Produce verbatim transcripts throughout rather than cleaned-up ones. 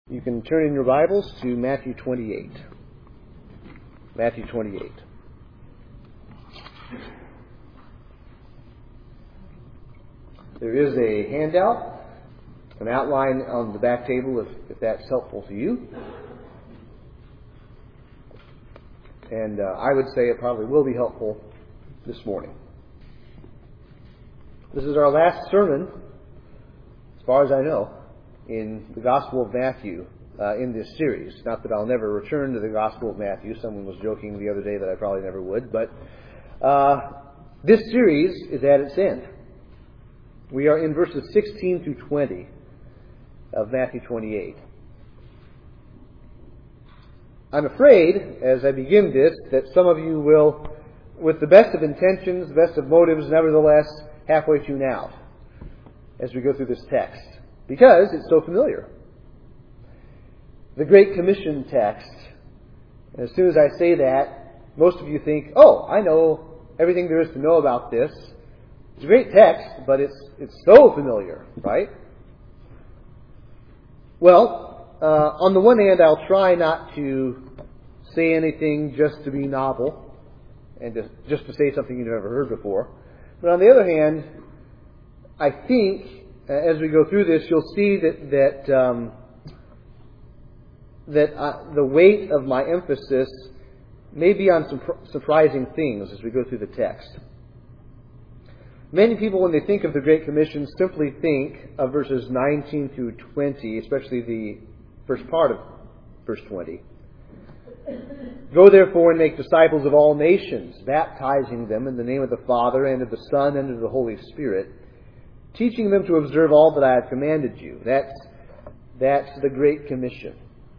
You can turn in your Bibles to Matthew twenty-eight. Matthew twenty-eight. There is a handout, an outline on the back table if, if that's helpful to you. And uh, I would say it probably will be helpful this morning. This is our last sermon, as far as I know, in the Gospel of Matthew uh, in this series. Not that I'll never return to the Gospel of Matthew. Someone was joking the other day that I probably never would. But uh, this series is at its end. We are in verses sixteen through twenty of Matthew twenty-eight. I'm afraid, as I begin this, that some of you will, with the best of intentions, the best of motives, nevertheless, halfway tune out as we go through this text, because it's so familiar. The Great Commission text. And as soon as I say that, most of you think, oh, I know everything there is to know about this. It's a great text, but it's it's so familiar, right? Well, uh, on the one hand, I'll try not to say anything just to be novel and just, just to say something you've never heard before. But on the other hand, I think uh, as we go through this, you'll see that that um, that uh, the weight of my emphasis may be on some surprising things as we go through the text. Many people, when they think of the Great Commission, simply think of verses nineteen through twenty, especially the first part of verse twenty. Go therefore and make disciples of all nations, baptizing them in the name of the Father and of the Son and of the Holy Spirit, teaching them to observe all that I have commanded you. That's, that's the Great Commission.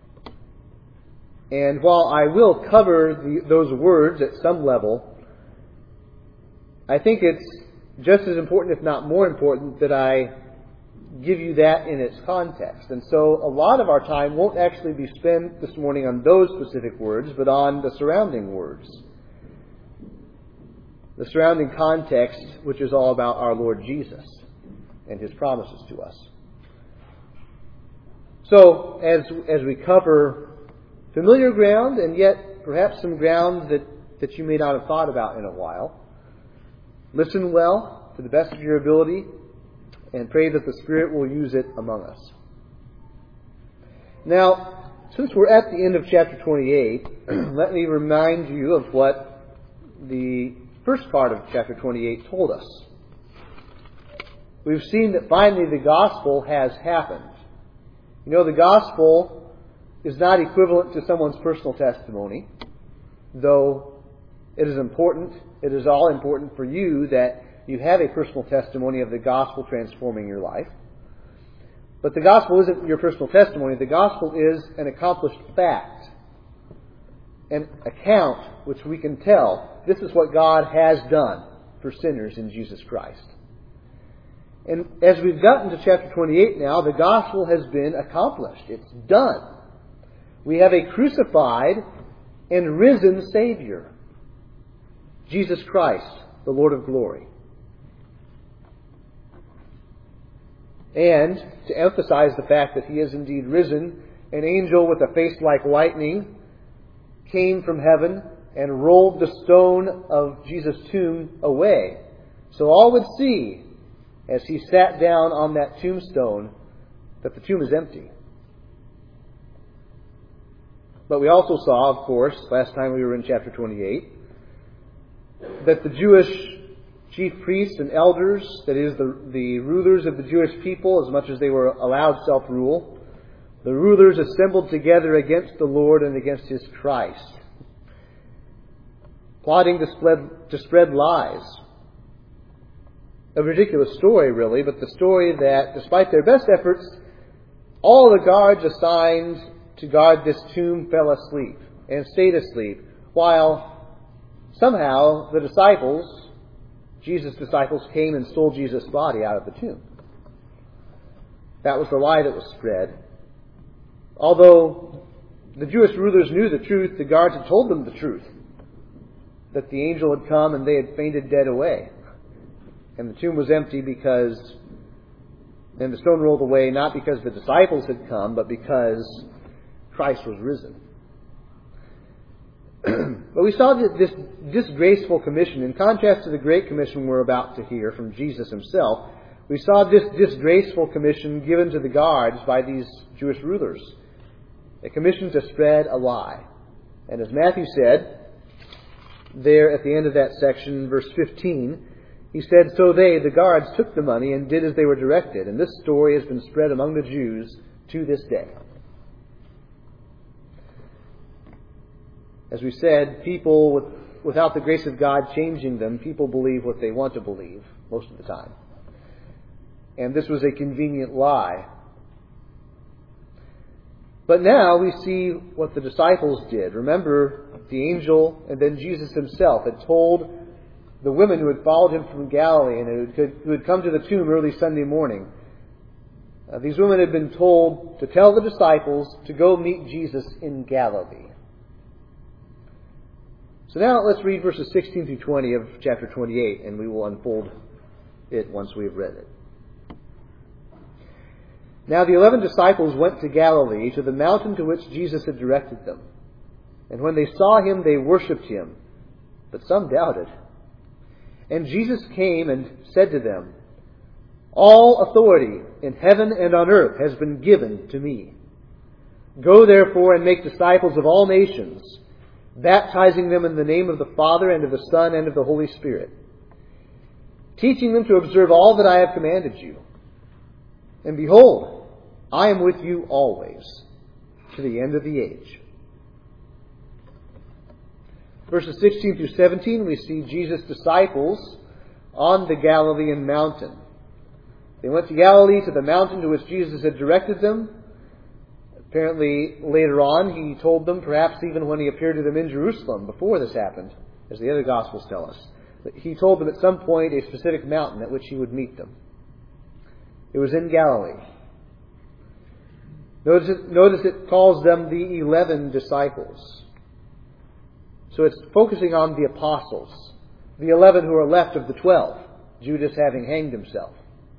And while I will cover the, those words at some level, I think it's just as important, if not more important, that I give you that in its context. And so a lot of our time won't actually be spent this morning on those specific words, but on the surrounding words. The surrounding context, which is all about our Lord Jesus and His promises to us. So, as as we cover familiar ground, and yet perhaps some ground that, that you may not have thought about in a while, listen well to the best of your ability and pray that the Spirit will use it among us. Now, since we're at the end of chapter twenty-eight, let me remind you of what the first part of chapter twenty-eight told us. We've seen that finally the gospel has happened. You know, the gospel is not equivalent to someone's personal testimony, though it is important, it is all important for you that you have a personal testimony of the gospel transforming your life. But the gospel isn't your personal testimony. The gospel is an accomplished fact, an account which we can tell this is what God has done for sinners in Jesus Christ. And as we've gotten to chapter twenty-eight now, the gospel has been accomplished. It's done. We have a crucified and risen Savior, Jesus Christ, the Lord of glory. And to emphasize the fact that He is indeed risen, an angel with a face like lightning came from heaven and rolled the stone of Jesus' tomb away. So all would see, as He sat down on that tombstone, that the tomb is empty. But we also saw, of course, last time we were in chapter twenty-eight, that the Jewish chief priests and elders, that is, the, the rulers of the Jewish people, as much as they were allowed self-rule, the rulers assembled together against the Lord and against His Christ, plotting to spread, to spread lies. A ridiculous story, really, but the story that, despite their best efforts, all the guards assigned to guard this tomb fell asleep and stayed asleep, while somehow the disciples, Jesus' disciples, came and stole Jesus' body out of the tomb. That was the lie that was spread. Although the Jewish rulers knew the truth, the guards had told them the truth, that the angel had come and they had fainted dead away. And the tomb was empty because And the stone rolled away not because the disciples had come, but because Christ was risen. But we saw that this disgraceful commission, in contrast to the great commission we're about to hear from Jesus himself, we saw this disgraceful commission given to the guards by these Jewish rulers. A commission to spread a lie. And as Matthew said, there at the end of that section, verse fifteen, he said, "So they, the guards, took the money and did as they were directed. And this story has been spread among the Jews to this day." As we said, people, with, without the grace of God changing them, people believe what they want to believe most of the time. And this was a convenient lie. But now we see what the disciples did. Remember, the angel and then Jesus himself had told the women who had followed him from Galilee and who had, who had come to the tomb early Sunday morning. Uh, these women had been told to tell the disciples to go meet Jesus in Galilee. So now let's read verses sixteen through twenty of chapter twenty-eight, and we will unfold it once we have read it. Now the eleven disciples went to Galilee, to the mountain to which Jesus had directed them. And when they saw him, they worshipped him, but some doubted. And Jesus came and said to them, "All authority in heaven and on earth has been given to me. Go therefore and make disciples of all nations, baptizing them in the name of the Father and of the Son and of the Holy Spirit, teaching them to observe all that I have commanded you. And behold, I am with you always, to the end of the age." Verses sixteen through seventeen, we see Jesus' disciples on the Galilean mountain. They went to Galilee, to the mountain to which Jesus had directed them. Apparently, later on, he told them, perhaps even when he appeared to them in Jerusalem, before this happened, as the other Gospels tell us, that he told them at some point a specific mountain at which he would meet them. It was in Galilee. Notice it, notice it calls them the eleven disciples. So it's focusing on the apostles, the eleven who are left of the twelve, Judas having hanged himself.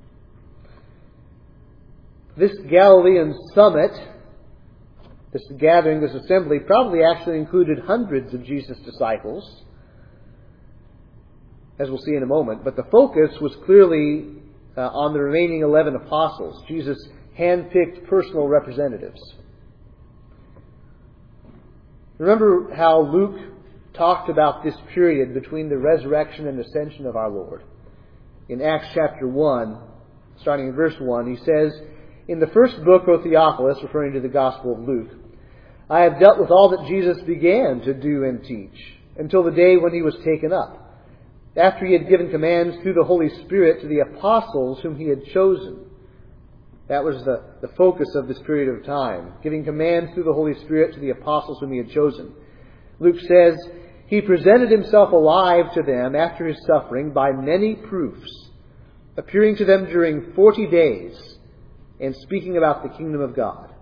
This Galilean summit, this gathering, this assembly, probably actually included hundreds of Jesus' disciples, as we'll see in a moment. But the focus was clearly uh, on the remaining eleven apostles, Jesus' hand-picked personal representatives. Remember how Luke talked about this period between the resurrection and ascension of our Lord. In Acts chapter one, starting in verse one, he says, "In the first book, O Theophilus," referring to the Gospel of Luke, "I have dealt with all that Jesus began to do and teach, until the day when he was taken up, after he had given commands through the Holy Spirit to the apostles whom he had chosen." That was the, the focus of this period of time, giving commands through the Holy Spirit to the apostles whom he had chosen. Luke says, "He presented himself alive to them after his suffering by many proofs, appearing to them during forty days, and speaking about the kingdom of God."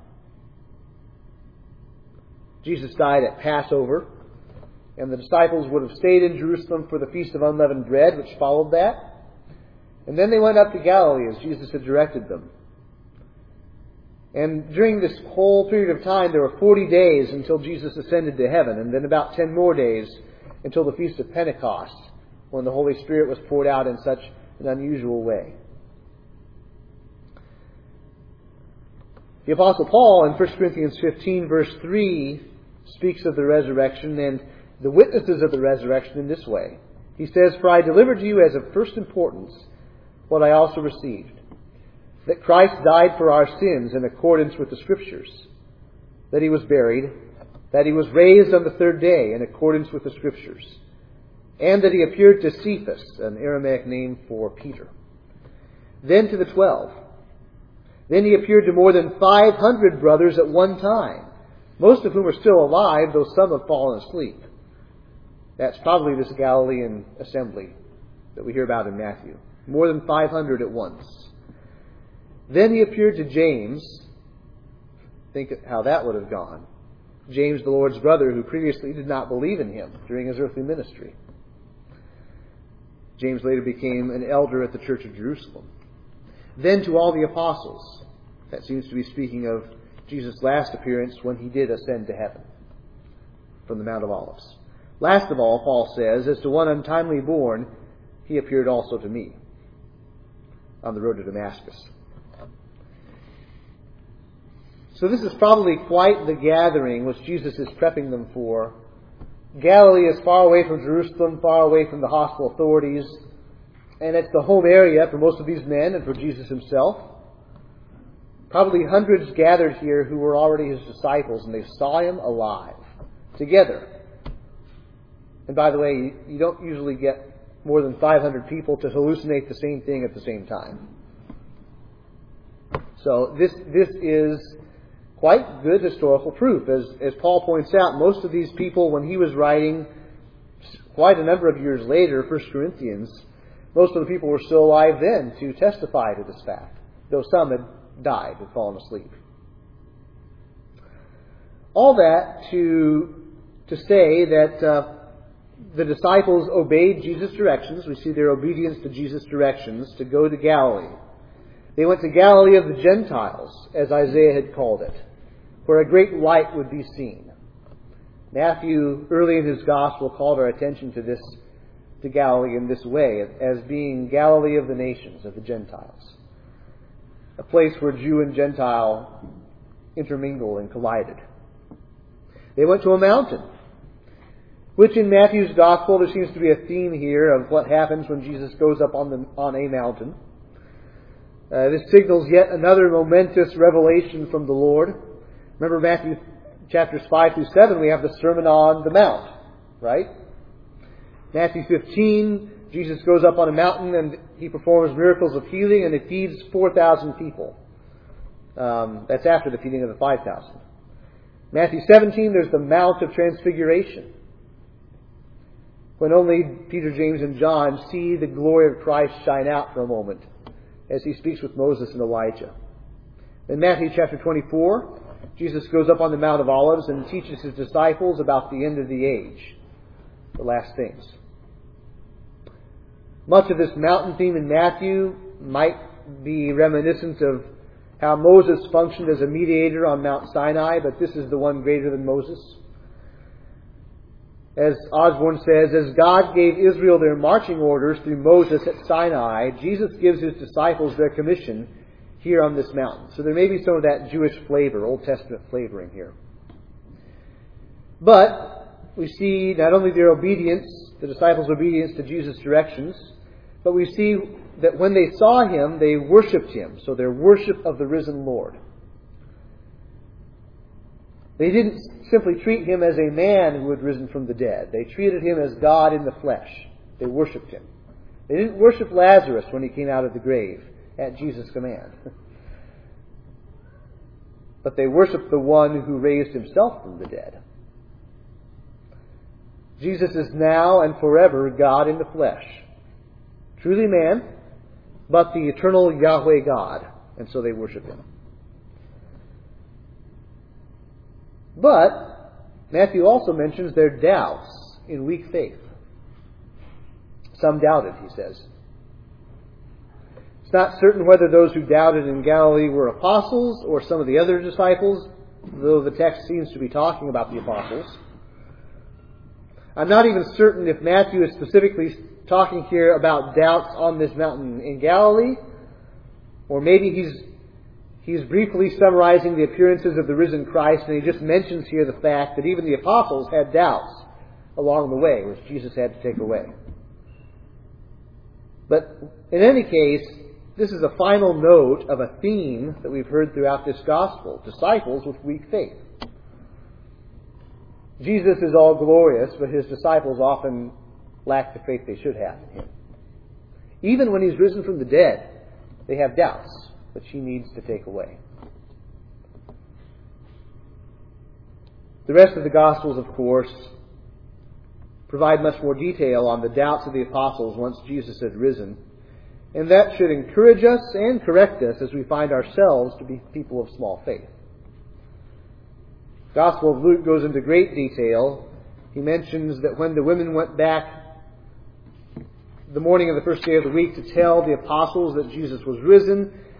Jesus died at Passover, and the disciples would have stayed in Jerusalem for the Feast of Unleavened Bread, which followed that. And then they went up to Galilee as Jesus had directed them. And during this whole period of time, there were forty days until Jesus ascended to heaven, and then about ten more days until the Feast of Pentecost, when the Holy Spirit was poured out in such an unusual way. The Apostle Paul in First Corinthians fifteen, verse three, speaks of the resurrection and the witnesses of the resurrection in this way. He says, "For I delivered to you as of first importance what I also received, that Christ died for our sins in accordance with the Scriptures, that he was buried, that he was raised on the third day in accordance with the Scriptures, and that he appeared to Cephas," an Aramaic name for Peter, "then to the twelve. Then he appeared to more than five hundred brothers at one time, most of whom are still alive, though some have fallen asleep." That's probably this Galilean assembly that we hear about in Matthew. More than five hundred at once. "Then he appeared to James." Think how that would have gone. James, the Lord's brother, who previously did not believe in him during his earthly ministry. James later became an elder at the Church of Jerusalem. then to all the apostles. That seems to be speaking of Jesus' last appearance when he did ascend to heaven from the Mount of Olives. Last of all, Paul says, as to one untimely born, he appeared also to me on the road to Damascus. So this is probably quite the gathering which Jesus is prepping them for. Galilee is far away from Jerusalem, far away from the hostile authorities, and it's the home area for most of these men and for Jesus himself. Probably hundreds gathered here who were already his disciples, and they saw him alive, together. And by the way, you don't usually get more than five hundred people to hallucinate the same thing at the same time. So this this is quite good historical proof. As, as Paul points out, most of these people, when he was writing quite a number of years later, First Corinthians, most of the people were still alive then to testify to this fact, though some had died, had fallen asleep. All that to, to say that uh, the disciples obeyed Jesus' directions. We see their obedience to Jesus' directions to go to Galilee. They went to Galilee of the Gentiles, as Isaiah had called it, where a great light would be seen. Matthew, early in his gospel, called our attention to this, to Galilee in this way, as being Galilee of the nations, of the Gentiles. A place where Jew and Gentile intermingled and collided. They went to a mountain, which in Matthew's gospel there seems to be a theme here of what happens when Jesus goes up on, the, on a mountain. Uh, this signals yet another momentous revelation from the Lord. Remember Matthew chapters five through seven, we have the Sermon on the Mount, right? Matthew fifteen, Jesus goes up on a mountain and he performs miracles of healing and he feeds four thousand people. Um, that's after the feeding of the five thousand. Matthew seventeen, there's the Mount of Transfiguration, when only Peter, James, and John see the glory of Christ shine out for a moment as he speaks with Moses and Elijah. In Matthew chapter twenty-four, Jesus goes up on the Mount of Olives and teaches his disciples about the end of the age, the last things. Much of this mountain theme in Matthew might be reminiscent of how Moses functioned as a mediator on Mount Sinai, but this is the one greater than Moses. As Osborne says, as God gave Israel their marching orders through Moses at Sinai, Jesus gives his disciples their commission here on this mountain. So there may be some of that Jewish flavor, Old Testament flavoring here. But we see not only their obedience, the disciples' obedience to Jesus' directions, but we see that when they saw him, they worshipped him. So their worship of the risen Lord. They didn't simply treat him as a man who had risen from the dead. They treated him as God in the flesh. They worshipped him. They didn't worship Lazarus when he came out of the grave at Jesus' command. But they worshiped the one who raised himself from the dead. Jesus is now and forever God in the flesh. Truly man, but the eternal Yahweh God. And so they worship him. But Matthew also mentions their doubts in weak faith. Some doubted, he says. It's not certain whether those who doubted in Galilee were apostles or some of the other disciples, though the text seems to be talking about the apostles. I'm not even certain if Matthew is specifically talking here about doubts on this mountain in Galilee, or maybe he's He's briefly summarizing the appearances of the risen Christ, and he just mentions here the fact that even the apostles had doubts along the way, which Jesus had to take away. But in any case, this is a final note of a theme that we've heard throughout this gospel: disciples with weak faith. Jesus is all glorious, but his disciples often lack the faith they should have in him. Even when he's risen from the dead, they have doubts which he needs to take away. The rest of the Gospels, of course, provide much more detail on the doubts of the apostles once Jesus had risen, and that should encourage us and correct us as we find ourselves to be people of small faith. The Gospel of Luke goes into great detail. He mentions that when the women went back the morning of the first day of the week to tell the apostles that Jesus was risen,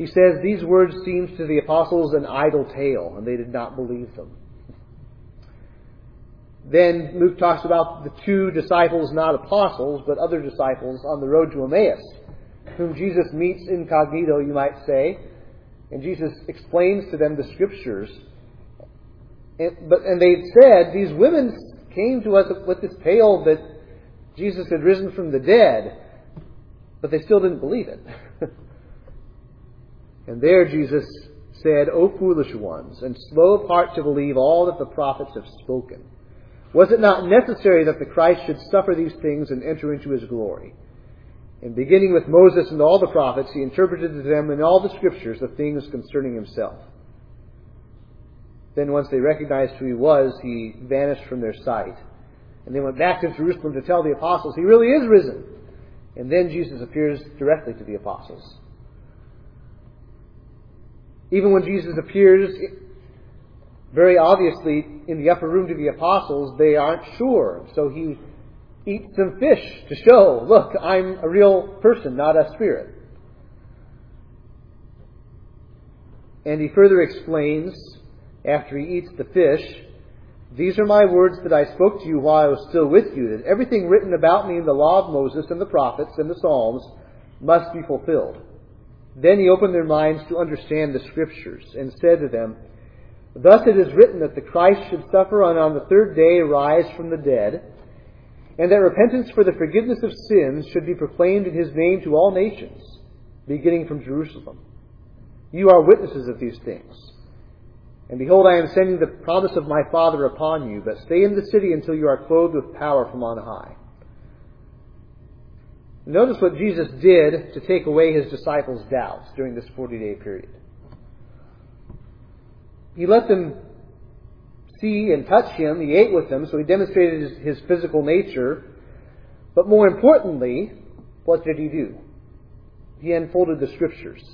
he says, these words seemed to the apostles an idle tale, and they did not believe them. Then Luke talks about the two disciples, not apostles, but other disciples on the road to Emmaus, whom Jesus meets incognito, you might say. And Jesus explains to them the Scriptures. And, but, and they said, these women came to us with this tale that Jesus had risen from the dead, but they still didn't believe it. And there Jesus said, O foolish ones, and slow of heart to believe all that the prophets have spoken. Was it not necessary that the Christ should suffer these things and enter into His glory? And beginning with Moses and all the prophets, He interpreted to them in all the Scriptures the things concerning Himself. Then once they recognized who He was, He vanished from their sight. And they went back to Jerusalem to tell the apostles, He really is risen. And then Jesus appears directly to the apostles. Even when Jesus appears very obviously in the upper room to the apostles, they aren't sure. So He eats some fish to show, look, I'm a real person, not a spirit. And He further explains, after He eats the fish, these are my words that I spoke to you while I was still with you, that everything written about me in the law of Moses and the prophets and the Psalms must be fulfilled. Then He opened their minds to understand the Scriptures and said to them, thus it is written that the Christ should suffer and on the third day rise from the dead, and that repentance for the forgiveness of sins should be proclaimed in His name to all nations, beginning from Jerusalem. You are witnesses of these things. And behold, I am sending the promise of my Father upon you, but stay in the city until you are clothed with power from on high. Notice what Jesus did to take away His disciples' doubts during this forty-day period. He let them see and touch Him. He ate with them, so He demonstrated His, his physical nature. But more importantly, what did He do? He unfolded the Scriptures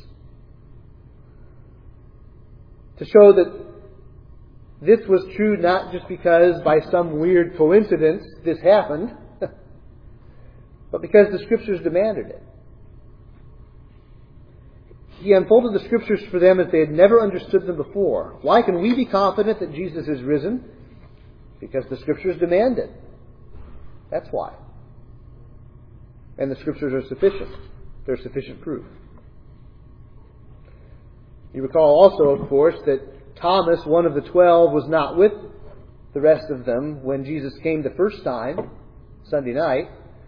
to show that this was true not just because by some weird coincidence this happened, but because the Scriptures demanded it. He unfolded the Scriptures for them as they had never understood them before. Why can we be confident that Jesus is risen? Because the Scriptures demand it. That's why. And the Scriptures are sufficient. They're sufficient proof. You recall also, of course, that Thomas, one of the twelve, was not with the rest of them when Jesus came the first time, Sunday night.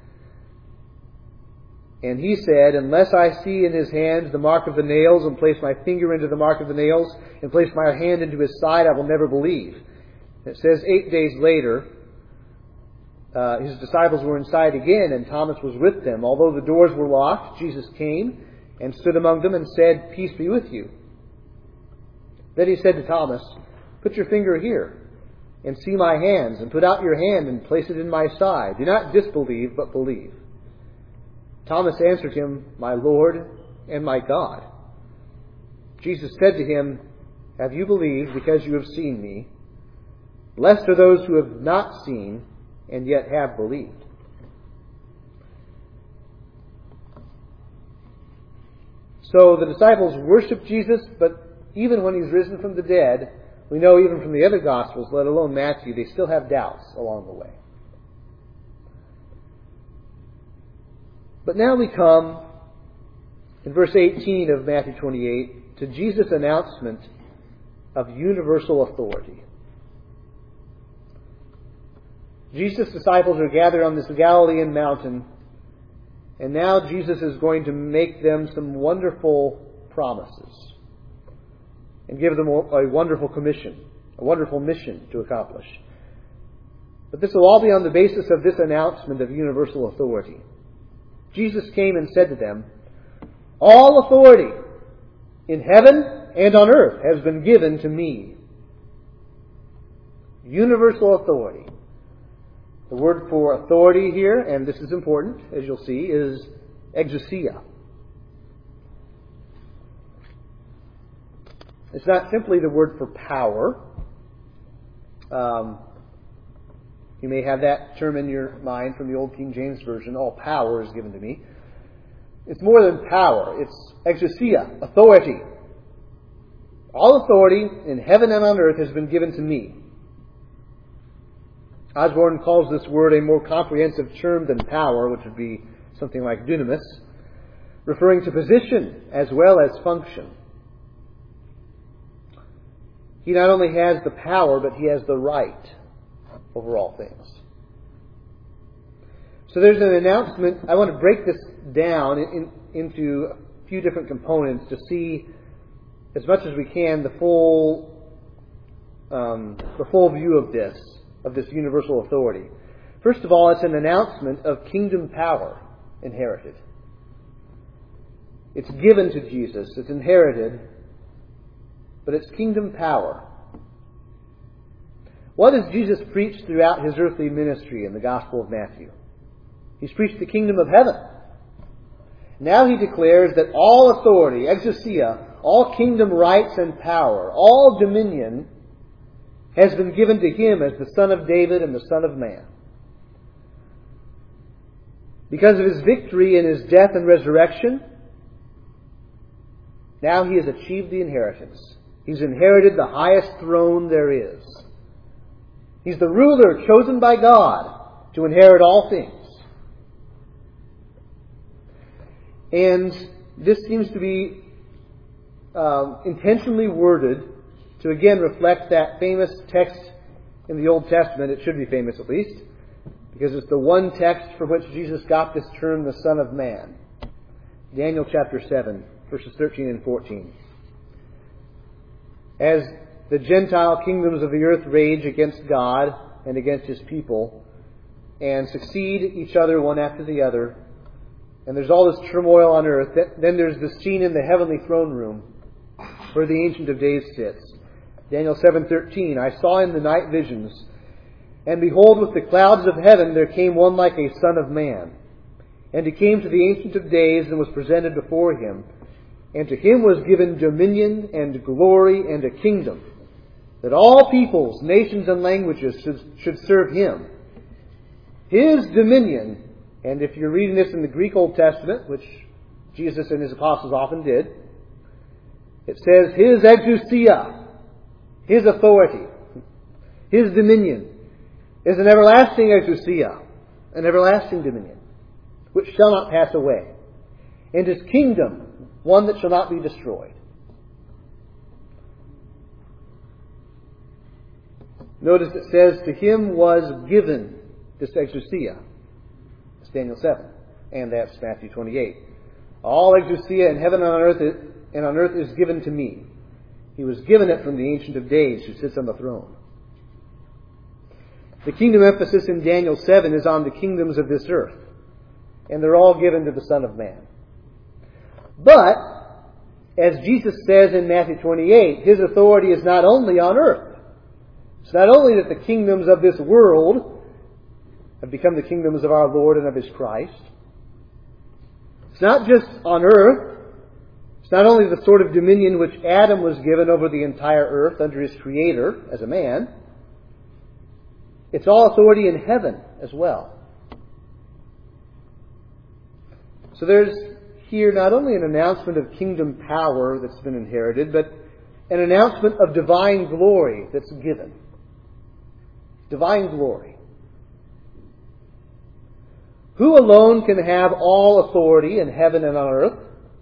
And he said, unless I see in His hands the mark of the nails, and place my finger into the mark of the nails, and place my hand into His side, I will never believe. It says eight days later, uh, His disciples were inside again, and Thomas was with them. Although the doors were locked, Jesus came and stood among them and said, peace be with you. Then He said to Thomas, put your finger here, and see my hands, and put out your hand and place it in my side. Do not disbelieve, but believe. Thomas answered Him, my Lord and my God. Jesus said to him, have you believed because you have seen me? Blessed are those who have not seen and yet have believed. So the disciples worshiped Jesus, but even when He's risen from the dead, we know even from the other Gospels, let alone Matthew, they still have doubts along the way. But now we come, in verse eighteen of Matthew twenty-eight, to Jesus' announcement of universal authority. Jesus' disciples are gathered on this Galilean mountain, and now Jesus is going to make them some wonderful promises and give them a wonderful commission, a wonderful mission to accomplish. But this will all be on the basis of this announcement of universal authority. Jesus came and said to them, all authority in heaven and on earth has been given to me. Universal authority. The word for authority here, and this is important, as you'll see, is exousia. It's not simply the word for power. Um, you may have that term in your mind from the Old King James Version, all power is given to me. It's more than power. It's exousia, authority. All authority in heaven and on earth has been given to me. Osborne calls this word a more comprehensive term than power, which would be something like dunamis, referring to position as well as function. He not only has the power, but he has the right over all things. So there's an announcement. I want to break this down in, into a few different components to see, as much as we can, the full, um, the full view of this, of this universal authority. First of all, it's an announcement of kingdom power inherited. It's given to Jesus. It's inherited, but it's kingdom power. What has Jesus preached throughout his earthly ministry in the Gospel of Matthew? He's preached the kingdom of heaven. Now he declares that all authority, exousia, all kingdom rights and power, all dominion has been given to him as the Son of David and the Son of Man. Because of his victory in his death and resurrection, now he has achieved the inheritance. He's inherited the highest throne there is. He's the ruler chosen by God to inherit all things. And this seems to be um, intentionally worded to again reflect that famous text in the Old Testament. It should be famous at least, because it's the one text from which Jesus got this term, the Son of Man. Daniel chapter seven, verses thirteen and fourteen. As the Gentile kingdoms of the earth rage against God and against His people, and succeed each other one after the other, and there's all this turmoil on earth, then there's the scene in the heavenly throne room where the Ancient of Days sits. Daniel seven thirteen, I saw in the night visions, and behold, with the clouds of heaven there came one like a son of man. And he came to the Ancient of Days and was presented before him. And to him was given dominion and glory and a kingdom, that all peoples, nations, and languages should, should serve him. His dominion, and if you're reading this in the Greek Old Testament, which Jesus and his apostles often did, it says his exousia, his authority, his dominion, is an everlasting exousia, an everlasting dominion, which shall not pass away, and his kingdom, one that shall not be destroyed. Notice it says, to him was given this exousia. It's Daniel seven, and that's Matthew twenty-eight. All exousia in heaven and on earth is, and on earth is given to me. He was given it from the Ancient of Days who sits on the throne. The kingdom emphasis in Daniel seven is on the kingdoms of this earth, and they're all given to the Son of Man. But, as Jesus says in Matthew twenty-eight, his authority is not only on earth. It's not only that the kingdoms of this world have become the kingdoms of our Lord and of His Christ. It's not just on earth. It's not only the sort of dominion which Adam was given over the entire earth under his Creator as a man. It's all authority in heaven as well. So there's here not only an announcement of kingdom power that's been inherited, but an announcement of divine glory that's given. Divine glory. Who alone can have all authority in heaven and on earth?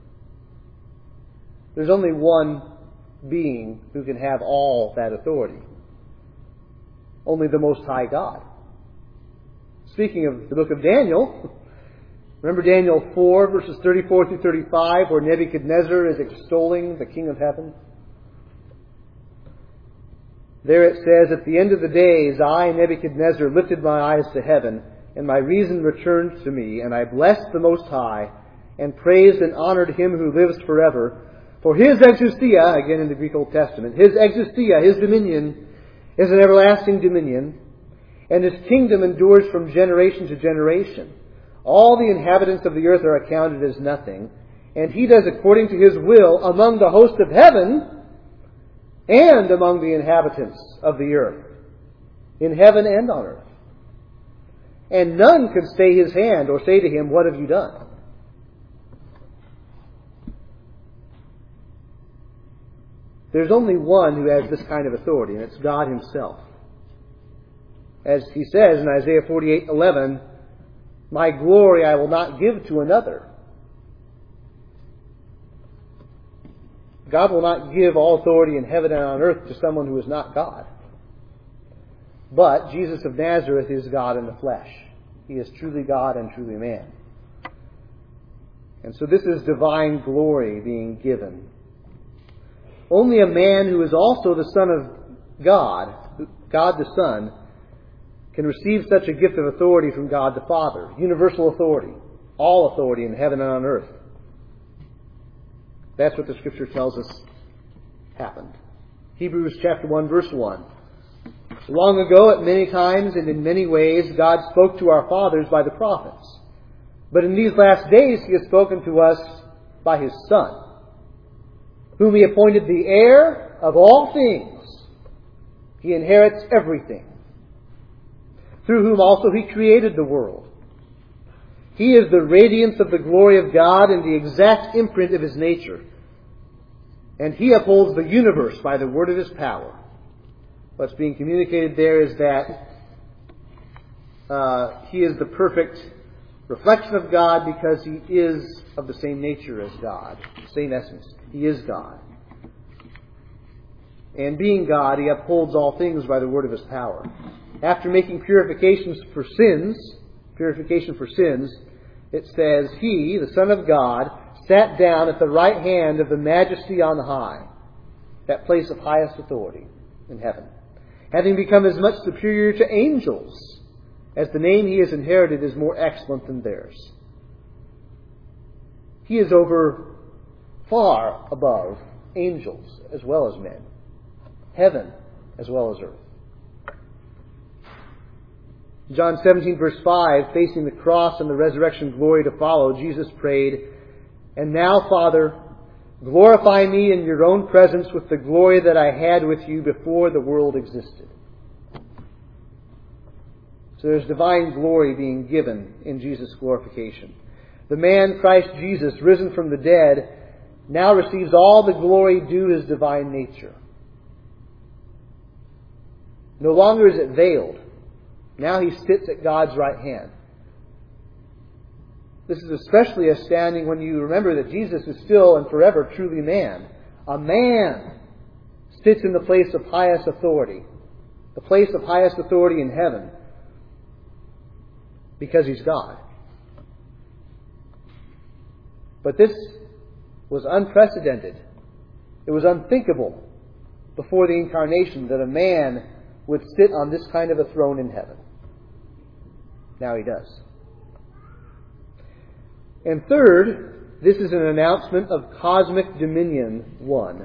There's only one being who can have all that authority. Only the Most High God. Speaking of the book of Daniel, remember Daniel four, verses thirty-four through thirty-five, where Nebuchadnezzar is extolling the King of Heaven? There it says, at the end of the days, I, Nebuchadnezzar, lifted my eyes to heaven, and my reason returned to me, and I blessed the Most High, and praised and honored Him who lives forever. For His exousia, again in the Greek Old Testament, His exousia, His dominion, is an everlasting dominion, and His kingdom endures from generation to generation. All the inhabitants of the earth are accounted as nothing, and He does according to His will among the host of heaven and among the inhabitants of the earth, in heaven and on earth. And none can stay His hand or say to Him, what have you done? There's only one who has this kind of authority, and it's God Himself. As He says in Isaiah forty-eight eleven, "My glory I will not give to another." God will not give all authority in heaven and on earth to someone who is not God. But Jesus of Nazareth is God in the flesh. He is truly God and truly man. And so this is divine glory being given. Only a man who is also the Son of God, God the Son, can receive such a gift of authority from God the Father. Universal authority. All authority in heaven and on earth. That's what the Scripture tells us happened. Hebrews chapter one, verse one. "Long ago, at many times and in many ways, God spoke to our fathers by the prophets. But in these last days He has spoken to us by His Son, whom He appointed the heir of all things. He inherits everything, through whom also He created the world. He is the radiance of the glory of God and the exact imprint of His nature. And He upholds the universe by the word of His power." What's being communicated there is that uh, He is the perfect reflection of God because He is of the same nature as God, same essence. He is God. And being God, He upholds all things by the word of His power. After making purifications for sins, purification for sins, it says, "He, the Son of God, sat down at the right hand of the Majesty on high," that place of highest authority in heaven, "having become as much superior to angels, as the name He has inherited is more excellent than theirs." He is over, far above, angels as well as men, heaven as well as earth. John seventeen, verse five, facing the cross and the resurrection glory to follow, Jesus prayed, "And now, Father, glorify me in your own presence with the glory that I had with you before the world existed." So there's divine glory being given in Jesus' glorification. The man, Christ Jesus, risen from the dead, now receives all the glory due His divine nature. No longer is it veiled. Now He sits at God's right hand. This is especially astounding when you remember that Jesus is still and forever truly man. A man sits in the place of highest authority. The place of highest authority in heaven. Because He's God. But this was unprecedented. It was unthinkable before the incarnation that a man would sit on this kind of a throne in heaven. Now He does. And third, this is an announcement of Cosmic Dominion one.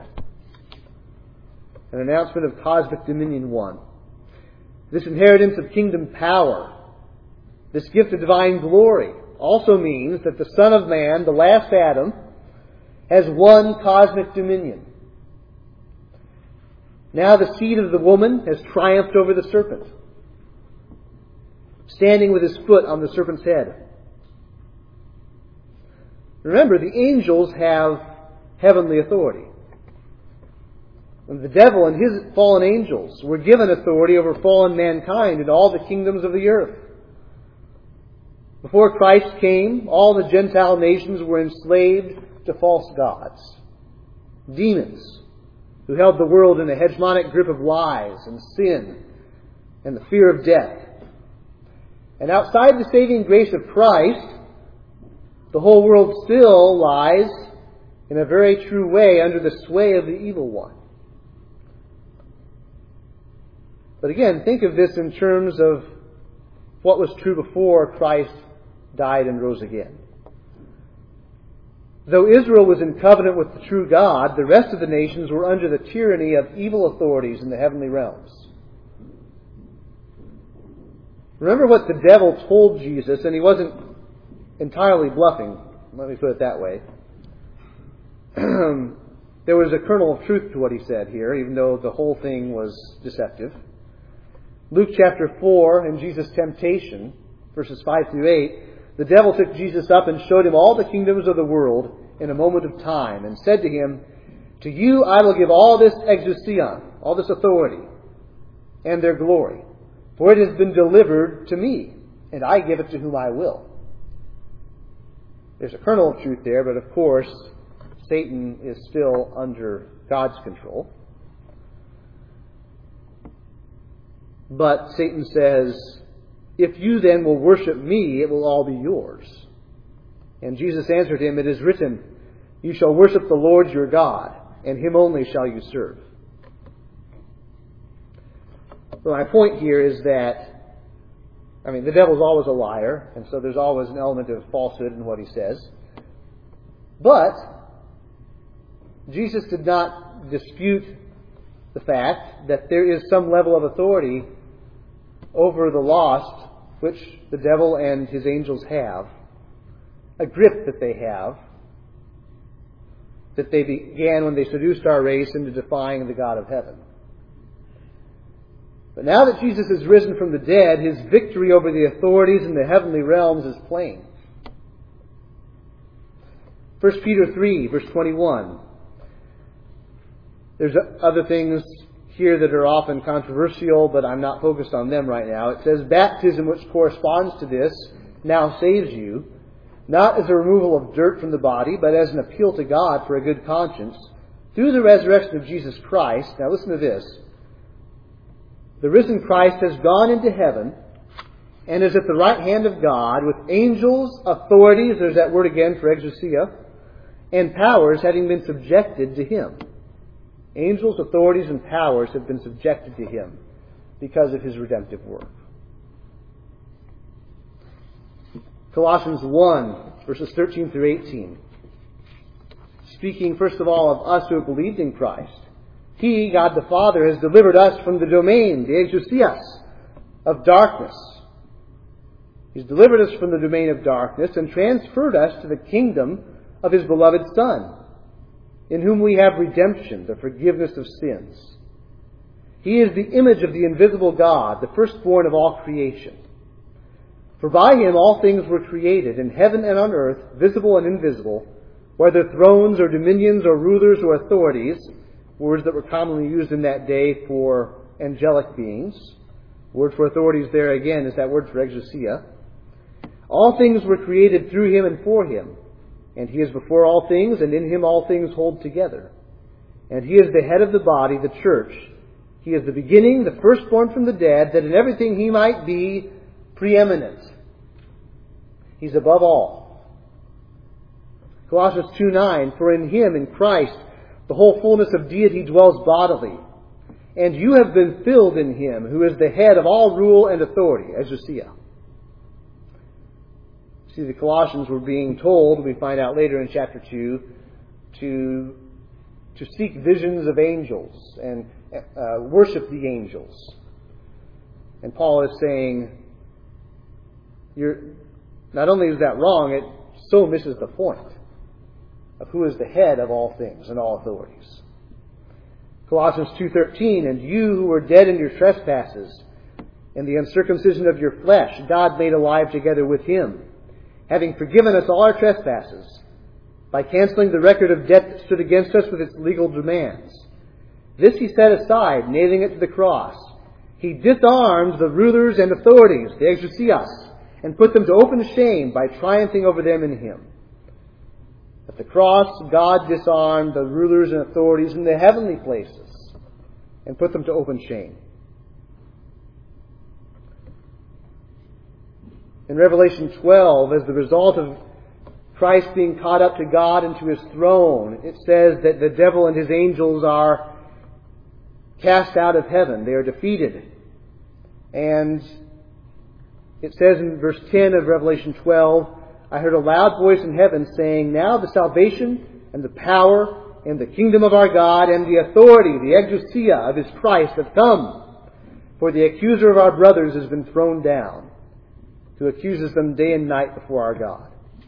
An announcement of Cosmic Dominion one. This inheritance of kingdom power, this gift of divine glory, also means that the Son of Man, the last Adam, has won cosmic dominion. Now the seed of the woman has triumphed over the serpent, standing with his foot on the serpent's head. Remember, the angels have heavenly authority. And the devil and his fallen angels were given authority over fallen mankind and all the kingdoms of the earth. Before Christ came, all the Gentile nations were enslaved to false gods, demons, who held the world in a hegemonic grip of lies and sin and the fear of death. And outside the saving grace of Christ, the whole world still lies in a very true way under the sway of the evil one. But again, think of this in terms of what was true before Christ died and rose again. Though Israel was in covenant with the true God, the rest of the nations were under the tyranny of evil authorities in the heavenly realms. Remember what the devil told Jesus, and he wasn't entirely bluffing, let me put it that way. There was a kernel of truth to what he said here, even though the whole thing was deceptive. Luke chapter four, in Jesus' temptation, verses five through eight, the devil took Jesus up and showed him all the kingdoms of the world in a moment of time, and said to him, To you I will give all this exousia, all this authority, and their glory, for it has been delivered to me, and I give it to whom I will. There's a kernel of truth there, but of course, Satan is still under God's control. But Satan says, if you then will worship me, it will all be yours. And Jesus answered him, it is written, you shall worship the Lord your God, and him only shall you serve. Well, my point here is that, I mean, the devil's always a liar, and so there's always an element of falsehood in what he says. But Jesus did not dispute the fact that there is some level of authority over the lost, which the devil and his angels have, a grip that they have, that they began when they seduced our race into defying the God of heaven. But now that Jesus is risen from the dead, his victory over the authorities in the heavenly realms is plain. First Peter three, verse twenty-one. There's other things here that are often controversial, but I'm not focused on them right now. It says, baptism, which corresponds to this, now saves you, not as a removal of dirt from the body, but as an appeal to God for a good conscience, through the resurrection of Jesus Christ. Now listen to this. The risen Christ has gone into heaven and is at the right hand of God with angels, authorities, there's that word again for exousia, and powers having been subjected to him. Angels, authorities, and powers have been subjected to him because of his redemptive work. Colossians one, verses thirteen through eighteen. Speaking first of all of us who have believed in Christ. He, God the Father, has delivered us from the domain, the exousias, of darkness. He's delivered us from the domain of darkness and transferred us to the kingdom of his beloved Son, in whom we have redemption, the forgiveness of sins. He is the image of the invisible God, the firstborn of all creation. For by him all things were created, in heaven and on earth, visible and invisible, whether thrones or dominions or rulers or authorities, words that were commonly used in that day for angelic beings. Word for authorities there again is that word for exousia. All things were created through him and for him. And he is before all things, and in him all things hold together. And he is the head of the body, the church. He is the beginning, the firstborn from the dead, that in everything he might be preeminent. He's above all. Colossians two nine, for in him, in Christ, the whole fullness of deity dwells bodily. And you have been filled in him, who is the head of all rule and authority, exousia. See, the Colossians were being told, we find out later in chapter two, to, to seek visions of angels and uh, worship the angels. And Paul is saying, you're, not only is that wrong, it so misses the point of who is the head of all things and all authorities. Colossians two thirteen, and you who were dead in your trespasses and the uncircumcision of your flesh, God made alive together with him, having forgiven us all our trespasses, by canceling the record of debt that stood against us with its legal demands. This he set aside, nailing it to the cross. He disarmed the rulers and authorities, the exousias, and put them to open shame by triumphing over them in him. At the cross, God disarmed the rulers and authorities in the heavenly places and put them to open shame. In Revelation twelve, as the result of Christ being caught up to God and to his throne, it says that the devil and his angels are cast out of heaven. They are defeated. And it says in verse ten of Revelation twelve, I heard a loud voice in heaven saying, now the salvation and the power and the kingdom of our God and the authority, the exousia of his Christ have come. For the accuser of our brothers has been thrown down, who accuses them day and night before our God.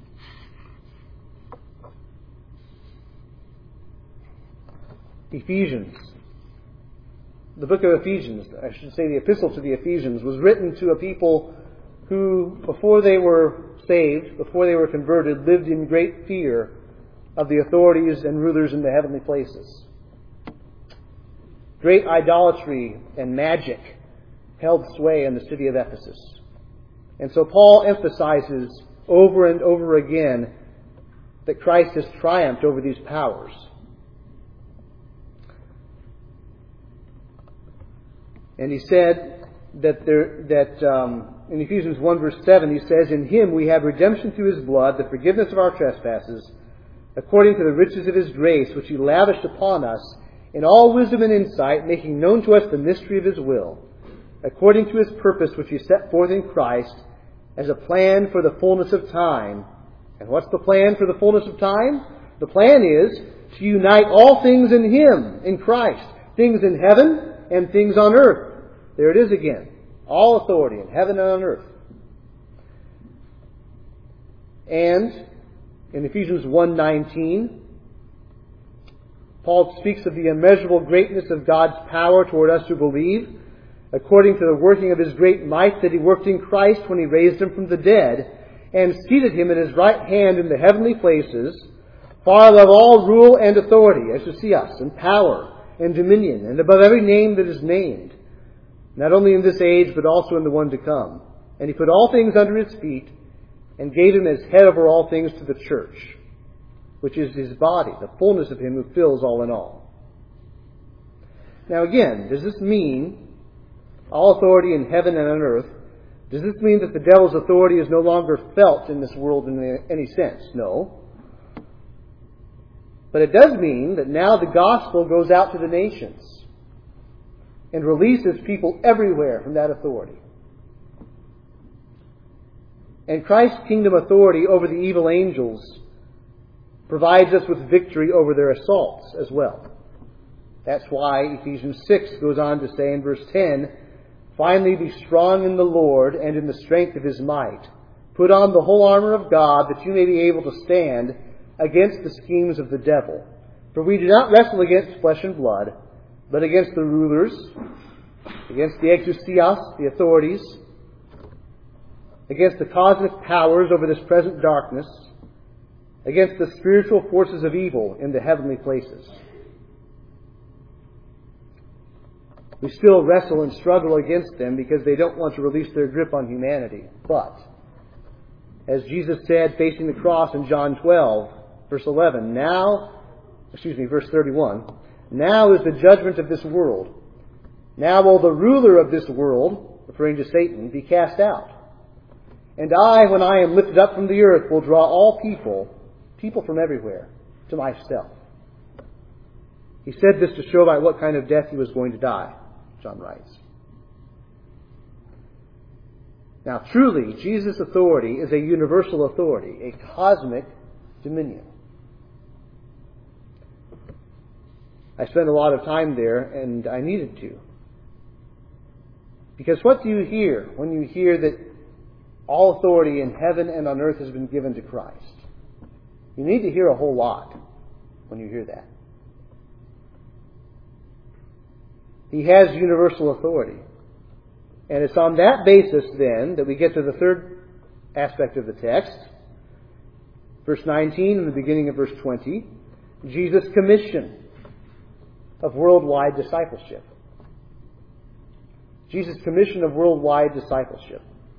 Ephesians. The book of Ephesians, I should say the epistle to the Ephesians, was written to a people who, before they were saved, before they were converted, lived in great fear of the authorities and rulers in the heavenly places. great idolatry and magic held sway in the city of Ephesus. And so Paul emphasizes over and over again that Christ has triumphed over these powers. And he said that there, that um, in Ephesians one verse seven, he says, "In Him we have redemption through His blood, the forgiveness of our trespasses, according to the riches of His grace, which He lavished upon us in all wisdom and insight, making known to us the mystery of His will, according to His purpose, which He set forth in Christ, as a plan for the fullness of time." And what's the plan for the fullness of time? The plan is to unite all things in Him, in Christ. Things in heaven and things on earth. There it is again. All authority in heaven and on earth. And in Ephesians one nineteen, Paul speaks of the immeasurable greatness of God's power toward us who believe, according to the working of His great might that He worked in Christ when He raised Him from the dead, and seated Him at His right hand in the heavenly places, far above all rule and authority, as you see us, and power and dominion, and above every name that is named, not only in this age, but also in the one to come. And He put all things under His feet, and gave Him as head over all things to the church, which is His body, the fullness of Him who fills all in all. Now again, does this mean all authority in heaven and on earth? Does this mean that the devil's authority is no longer felt in this world in any sense? No. But it does mean that now the gospel goes out to the nations and releases people everywhere from that authority. And Christ's kingdom authority over the evil angels provides us with victory over their assaults as well. That's why Ephesians six goes on to say in verse ten, "Finally be strong in the Lord and in the strength of His might. Put on the whole armor of God, that you may be able to stand against the schemes of the devil. For we do not wrestle against flesh and blood, but against the rulers, against the exousias, the authorities, against the cosmic powers over this present darkness, against the spiritual forces of evil in the heavenly places." We still wrestle and struggle against them because they don't want to release their grip on humanity. But, as Jesus said facing the cross in John twelve, verse eleven, now, excuse me, verse thirty-one, "Now is the judgment of this world. Now will the ruler of this world," referring to Satan, "be cast out. And I, when I am lifted up from the earth, will draw all people, people from everywhere, to myself." He said this to show by what kind of death He was going to die, John writes. Now, truly, Jesus' authority is a universal authority, a cosmic dominion. I spent a lot of time there, and I needed to. Because what do you hear when you hear that all authority in heaven and on earth has been given to Christ? You need to hear a whole lot when you hear that. He has universal authority. And it's on that basis, then, that we get to the third aspect of the text. Verse nineteen and the beginning of verse twenty. Jesus' commission of worldwide discipleship. Jesus' commission of worldwide discipleship.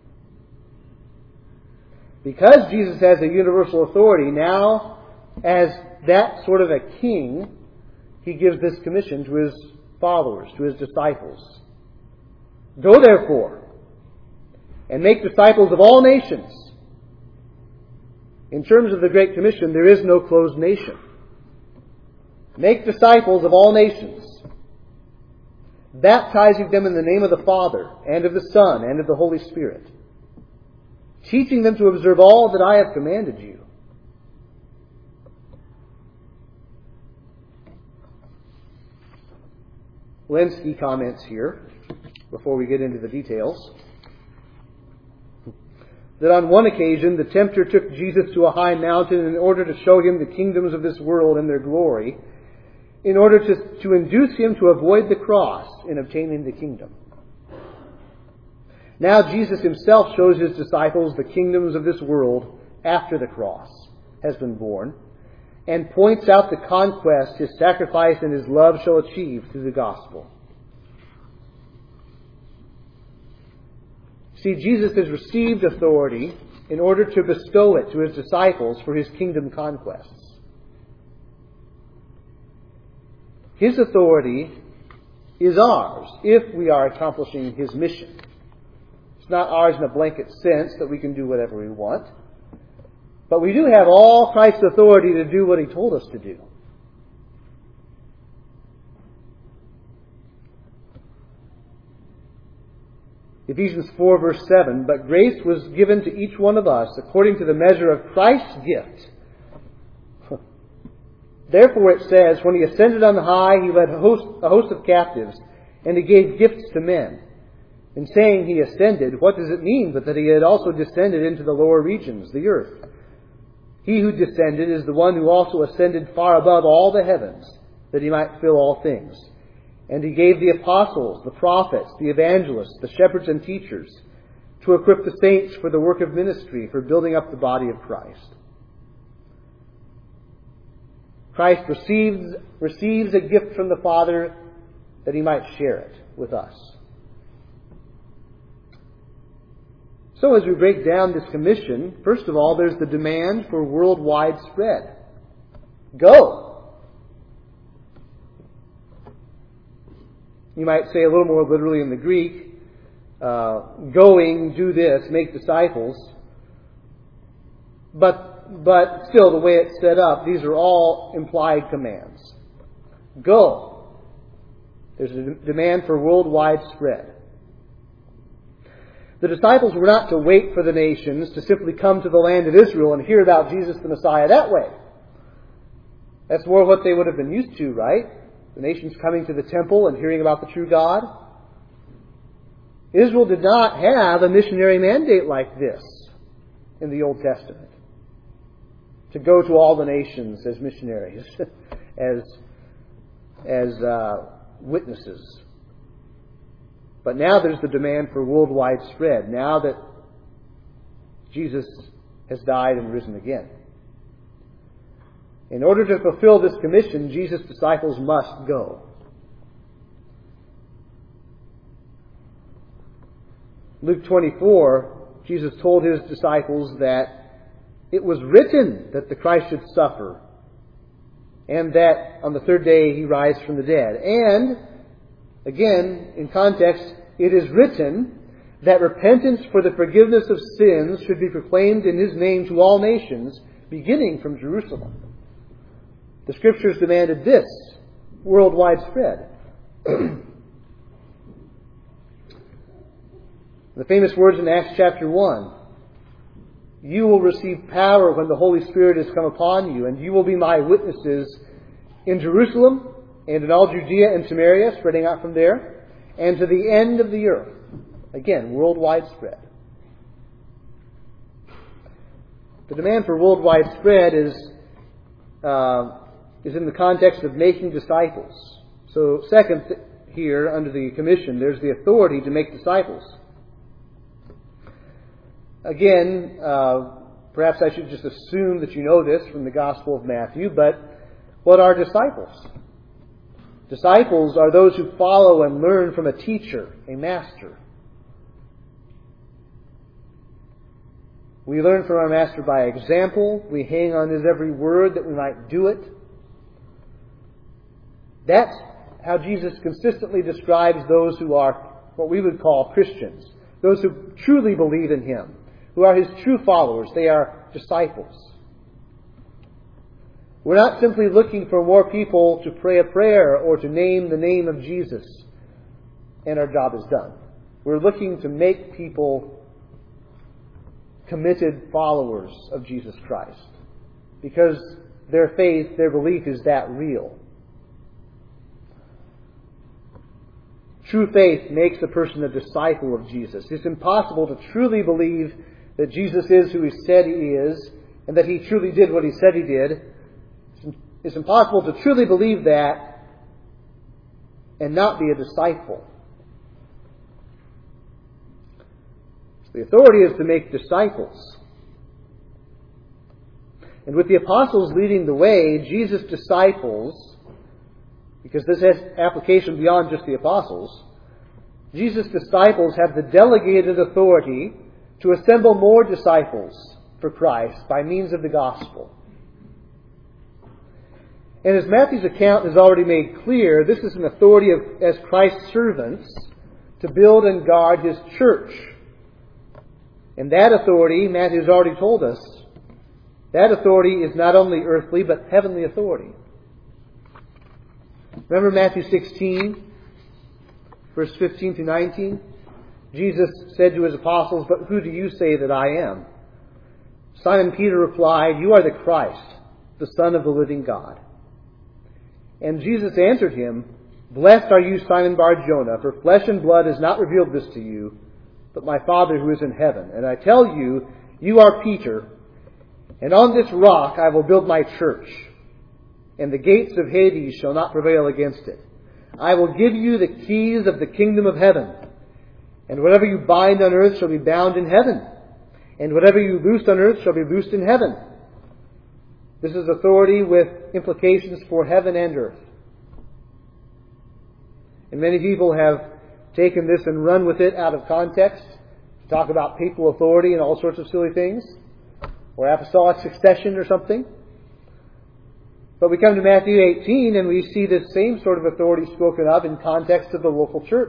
Because Jesus has a universal authority, now, as that sort of a king, He gives this commission to His followers, to His disciples. "Go therefore, and make disciples of all nations." In terms of the Great Commission, there is no closed nation. "Make disciples of all nations, baptizing them in the name of the Father, and of the Son, and of the Holy Spirit, teaching them to observe all that I have commanded you." Lenski comments here, before we get into the details, that on one occasion the tempter took Jesus to a high mountain in order to show Him the kingdoms of this world and their glory, in order to, to induce Him to avoid the cross in obtaining the kingdom. Now Jesus Himself shows His disciples the kingdoms of this world after the cross has been born, and points out the conquest His sacrifice and His love shall achieve through the gospel. see, Jesus has received authority in order to bestow it to His disciples for His kingdom conquests. His authority is ours if we are accomplishing His mission. It's not ours in a blanket sense that we can do whatever we want. But we do have all Christ's authority to do what He told us to do. Ephesians four verse seven, but grace was given to each one of us according to the measure of Christ's gift. Therefore it says, when He ascended on high, He led a host, a host of captives, and He gave gifts to men. In saying He ascended, what does it mean but that He had also descended into the lower regions, the earth? He who descended is the one who also ascended far above all the heavens, that He might fill all things. And He gave the apostles, the prophets, the evangelists, the shepherds and teachers, to equip the saints for the work of ministry, for building up the body of Christ. Christ receives, receives a gift from the Father that He might share it with us. So as we break down this commission, first of all, there's the demand for worldwide spread. Go! You might say a little more literally in the Greek, uh, going, do this, make disciples. But, but still, the way it's set up, these are all implied commands. Go. There's a demand for worldwide spread. The disciples were not to wait for the nations to simply come to the land of Israel and hear about Jesus the Messiah that way. That's more what they would have been used to, right? The nations coming to the temple and hearing about the true God. Israel did not have a missionary mandate like this in the Old Testament. To go to all the nations as missionaries, as, as uh, witnesses. But now there's the demand for worldwide spread, now that Jesus has died and risen again. In order to fulfill this commission, Jesus' disciples must go. Luke twenty-four, Jesus told His disciples that it was written that the Christ should suffer, and that on the third day He rise from the dead. And, again, in context, it is written that repentance for the forgiveness of sins should be proclaimed in His name to all nations, beginning from Jerusalem. The Scriptures demanded this, worldwide spread. The famous words in Acts chapter one, you will receive power when the Holy Spirit has come upon you, and you will be my witnesses in Jerusalem and in all Judea and Samaria, spreading out from there, and to the end of the earth. Again, worldwide spread. The demand for worldwide spread is uh, is in the context of making disciples. So, second, here under the commission, there's the authority to make disciples. Again, uh, perhaps I should just assume that you know this from the Gospel of Matthew, but what are disciples? Disciples are those who follow and learn from a teacher, a master. We learn from our master by example. We hang on His every word that we might do it. That's how Jesus consistently describes those who are what we would call Christians. Those who truly believe in Him, who are His true followers. They are disciples. We're not simply looking for more people to pray a prayer or to name the name of Jesus and our job is done. We're looking to make people committed followers of Jesus Christ because their faith, their belief is that real. True faith makes a person a disciple of Jesus. It's impossible to truly believe that Jesus is who He said He is and that He truly did what He said He did. It's impossible to truly believe that and not be a disciple. So the authority is to make disciples. And with the apostles leading the way, Jesus' disciples, because this has application beyond just the apostles, Jesus' disciples have the delegated authority to assemble more disciples for Christ by means of the gospel. And as Matthew's account has already made clear, this is an authority of, as Christ's servants to build and guard His church. And that authority, Matthew has already told us, that authority is not only earthly but heavenly authority. Remember Matthew sixteen, verse fifteen to nineteen? Jesus said to His apostles, "But who do you say that I am?" Simon Peter replied, "You are the Christ, the Son of the living God." And Jesus answered him, "Blessed are you, Simon Bar-Jonah, for flesh and blood has not revealed this to you, but my Father who is in heaven. And I tell you, you are Peter, and on this rock I will build my church, and the gates of Hades shall not prevail against it. I will give you the keys of the kingdom of heaven, and whatever you bind on earth shall be bound in heaven, and whatever you loose on earth shall be loosed in heaven." This is authority with implications for heaven and earth. And many people have taken this and run with it out of context to talk about papal authority and all sorts of silly things, or apostolic succession or something. But we come to Matthew eighteen and we see this same sort of authority spoken of in context of the local church.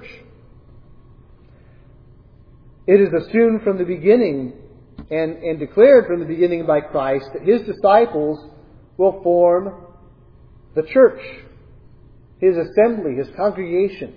It is assumed from the beginning and, and declared from the beginning by Christ that His disciples will form the church, His assembly, His congregation.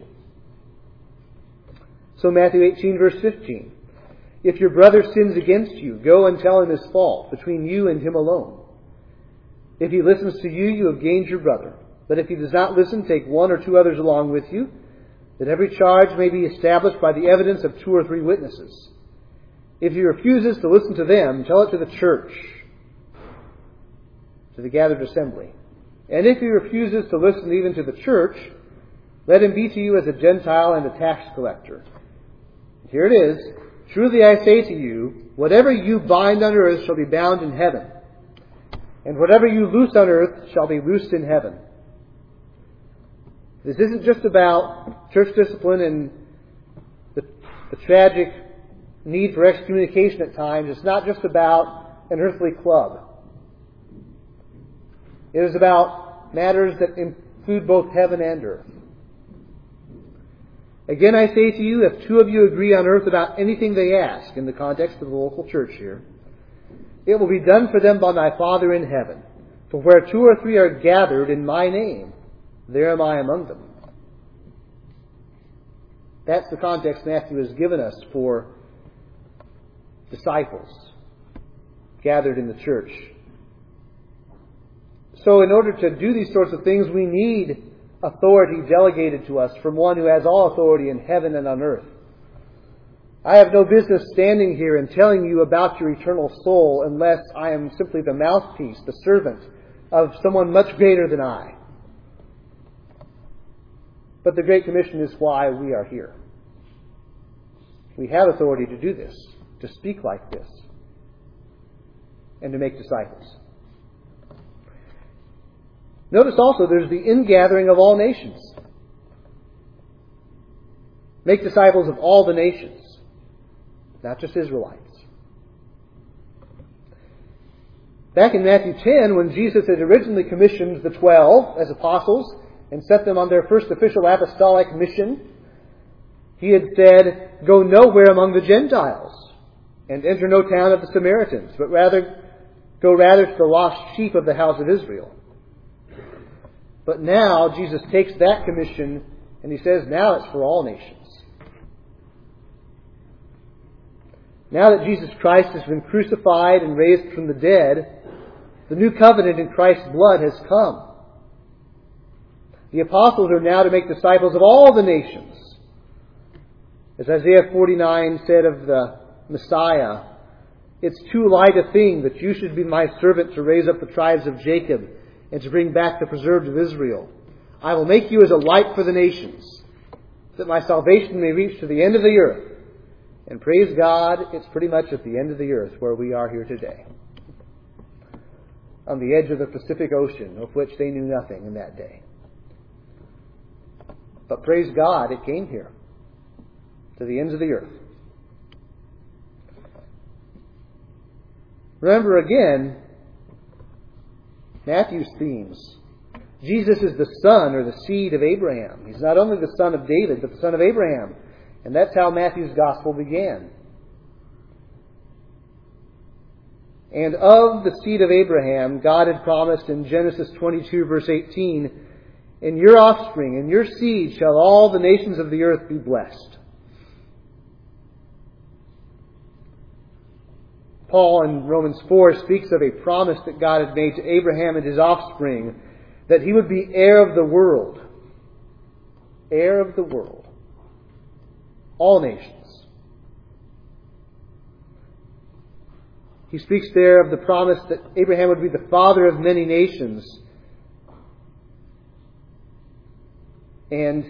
So Matthew eighteen, verse fifteen. "If your brother sins against you, go and tell him his fault between you and him alone. If he listens to you, you have gained your brother. But if he does not listen, take one or two others along with you, that every charge may be established by the evidence of two or three witnesses. If he refuses to listen to them, tell it to the church, to the gathered assembly. And if he refuses to listen even to the church, let him be to you as a Gentile and a tax collector. Here it is. Truly I say to you, whatever you bind on earth shall be bound in heaven, and whatever you loose on earth shall be loosed in heaven." This isn't just about church discipline and the, the tragic need for excommunication at times. It's not just about an earthly club. It is about matters that include both heaven and earth. "Again, I say to you, if two of you agree on earth about anything they ask," in the context of the local church here, "it will be done for them by my Father in heaven. For where two or three are gathered in my name, there am I among them." That's the context Matthew has given us for disciples gathered in the church. So in order to do these sorts of things, we need authority delegated to us from one who has all authority in heaven and on earth. I have no business standing here and telling you about your eternal soul unless I am simply the mouthpiece, the servant of someone much greater than I. But the Great Commission is why we are here. We have authority to do this, to speak like this, and to make disciples. Notice also there's the ingathering of all nations. Make disciples of all the nations, not just Israelites. Back in Matthew ten, when Jesus had originally commissioned the twelve as apostles and sent them on their first official apostolic mission, He had said, "Go nowhere among the Gentiles, and enter no town of the Samaritans, but rather go rather to the lost sheep of the house of Israel." But now Jesus takes that commission and He says, now it's for all nations. Now that Jesus Christ has been crucified and raised from the dead, the new covenant in Christ's blood has come. The apostles are now to make disciples of all the nations. As Isaiah forty-nine said of the Messiah, "It's too light a thing that you should be my servant to raise up the tribes of Jacob and to bring back the preserved of Israel. I will make you as a light for the nations, that my salvation may reach to the end of the earth." And praise God, it's pretty much at the end of the earth where we are here today. On the edge of the Pacific Ocean, of which they knew nothing in that day. But praise God, it came here. to the ends of the earth. Remember again, Matthew's themes. Jesus is the son or the seed of Abraham. He's not only the son of David, but the son of Abraham. And that's how Matthew's gospel began. And of the seed of Abraham, God had promised in Genesis twenty-two, verse eighteen, "In your offspring, in your seed, shall all the nations of the earth be blessed." Paul in Romans four speaks of a promise that God had made to Abraham and his offspring, that he would be heir of the world. Heir of the world. All nations. He speaks there of the promise that Abraham would be the father of many nations. And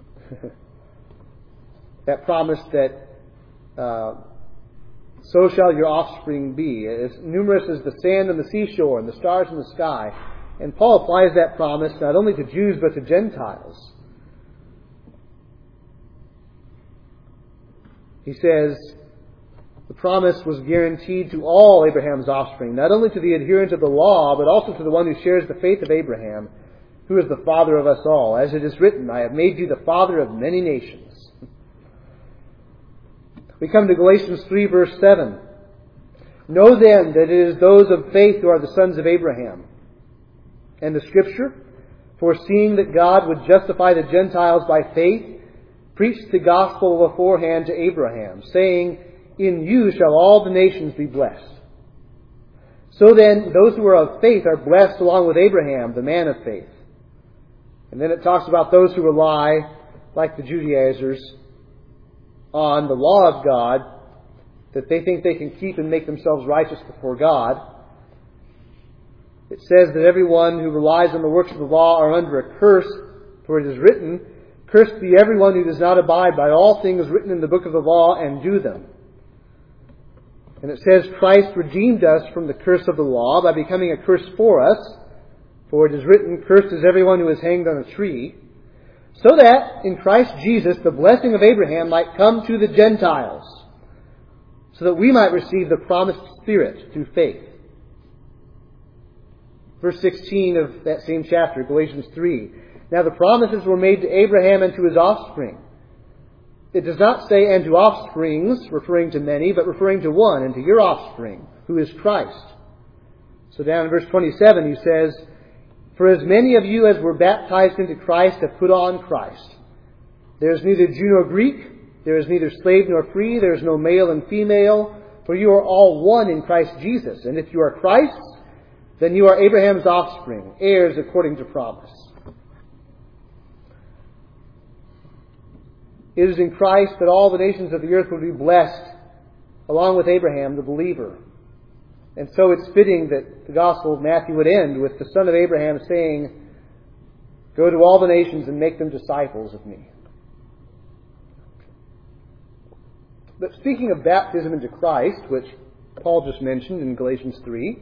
that promise that uh, so shall your offspring be, as numerous as the sand on the seashore and the stars in the sky. And Paul applies that promise not only to Jews but to Gentiles. He says the promise was guaranteed to all Abraham's offspring, not only to the adherent of the law, but also to the one who shares the faith of Abraham, who is the father of us all. As it is written, "I have made you the father of many nations." We come to Galatians three, verse seven. "Know then that it is those of faith who are the sons of Abraham." And the Scripture, foreseeing that God would justify the Gentiles by faith, preached the gospel beforehand to Abraham, saying, "In you shall all the nations be blessed." So then, those who are of faith are blessed along with Abraham, the man of faith. And then it talks about those who rely, like the Judaizers, on the law of God, that they think they can keep and make themselves righteous before God. It says that everyone who relies on the works of the law are under a curse, for it is written, "Cursed be everyone who does not abide by all things written in the book of the law and do them." And it says Christ redeemed us from the curse of the law by becoming a curse for us, for it is written, "Cursed is everyone who is hanged on a tree," so that in Christ Jesus the blessing of Abraham might come to the Gentiles, so that we might receive the promised Spirit through faith. Verse sixteen of that same chapter, Galatians three. "Now the promises were made to Abraham and to his offspring." It does not say, "and to offsprings," referring to many, but referring to one, "and to your offspring," who is Christ. So down in verse twenty-seven he says, "For as many of you as were baptized into Christ have put on Christ. There is neither Jew nor Greek, there is neither slave nor free, there is no male and female, for you are all one in Christ Jesus. And if you are Christ's, then you are Abraham's offspring, heirs according to promise." It is in Christ that all the nations of the earth will be blessed, along with Abraham, the believer. And so it's fitting that the Gospel of Matthew would end with the son of Abraham saying, "Go to all the nations and make them disciples of me." But speaking of baptism into Christ, which Paul just mentioned in Galatians three,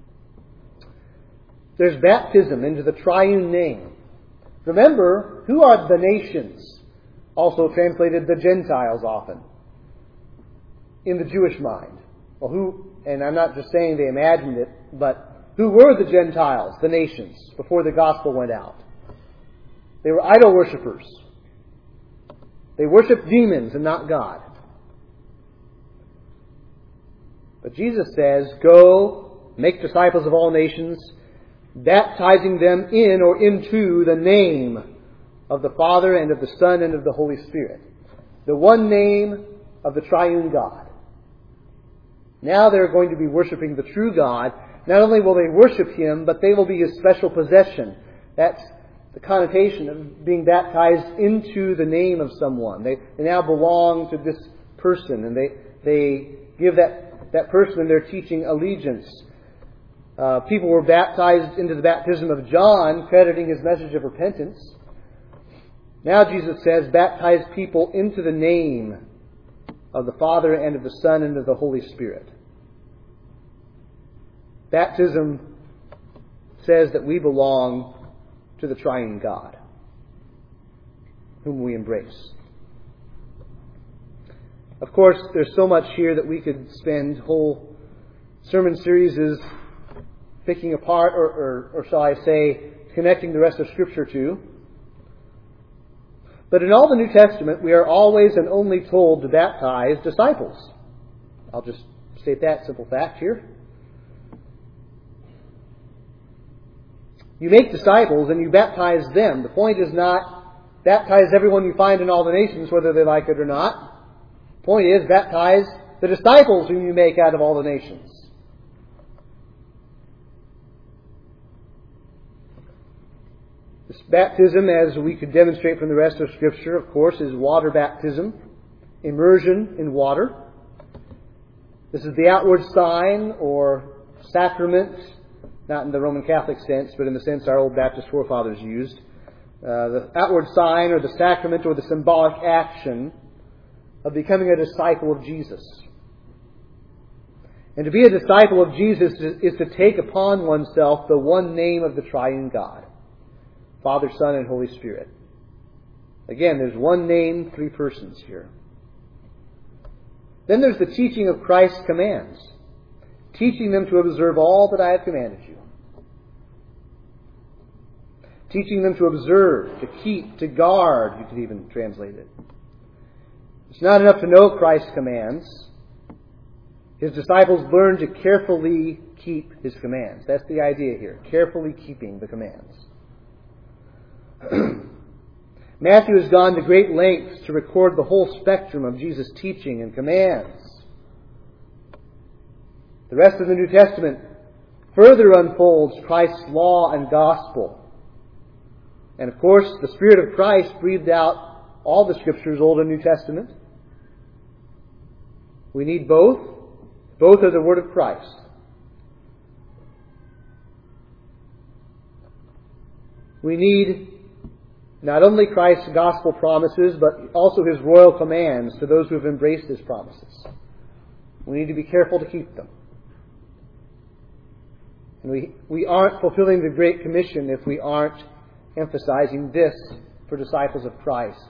there's baptism into the triune name. Remember, who are the nations? Also translated the Gentiles often, in the Jewish mind. Well, who, and I'm not just saying they imagined it, but who were the Gentiles, the nations, before the gospel went out? They were idol worshippers. They worshipped demons and not God. But Jesus says, "Go, make disciples of all nations, baptizing them in or into the name of the Father and of the Son and of the Holy Spirit." The one name of the triune God. Now they're going to be worshiping the true God. Not only will they worship Him, but they will be His special possession. That's the connotation of being baptized into the name of someone. They, they now belong to this person, and they, they give that, that person and their teaching allegiance. Uh, people were baptized into the baptism of John, crediting his message of repentance. Now Jesus says, baptize people into the name of the Father and of the Son and of the Holy Spirit. Baptism says that we belong to the triune God, whom we embrace. Of course, there's so much here that we could spend whole sermon series picking apart, or, or, or shall I say, connecting the rest of Scripture to. But in all the New Testament, we are always and only told to baptize disciples. I'll just state that simple fact here. You make disciples and you baptize them. The point is not baptize everyone you find in all the nations, whether they like it or not. The point is baptize the disciples whom you make out of all the nations. This baptism, as we could demonstrate from the rest of Scripture, of course, is water baptism, immersion in water. This is the outward sign or sacrament, not in the Roman Catholic sense, but in the sense our old Baptist forefathers used. Uh, the outward sign or the sacrament or the symbolic action of becoming a disciple of Jesus. And to be a disciple of Jesus is to take upon oneself the one name of the triune God. Father, Son, and Holy Spirit. Again, there's one name, three persons here. Then there's the teaching of Christ's commands. Teaching them to observe all that I have commanded you. Teaching them to observe, to keep, to guard, you could even translate it. It's not enough to know Christ's commands. His disciples learn to carefully keep His commands. That's the idea here. Carefully keeping the commands. Matthew has gone to great lengths to record the whole spectrum of Jesus' teaching and commands. The rest of the New Testament further unfolds Christ's law and gospel. And of course, the Spirit of Christ breathed out all the Scriptures, Old and New Testament. We need both. Both are the Word of Christ. We need not only Christ's gospel promises, but also His royal commands to those who have embraced His promises. We need to be careful to keep them. And we, we aren't fulfilling the Great Commission if we aren't emphasizing this for disciples of Christ.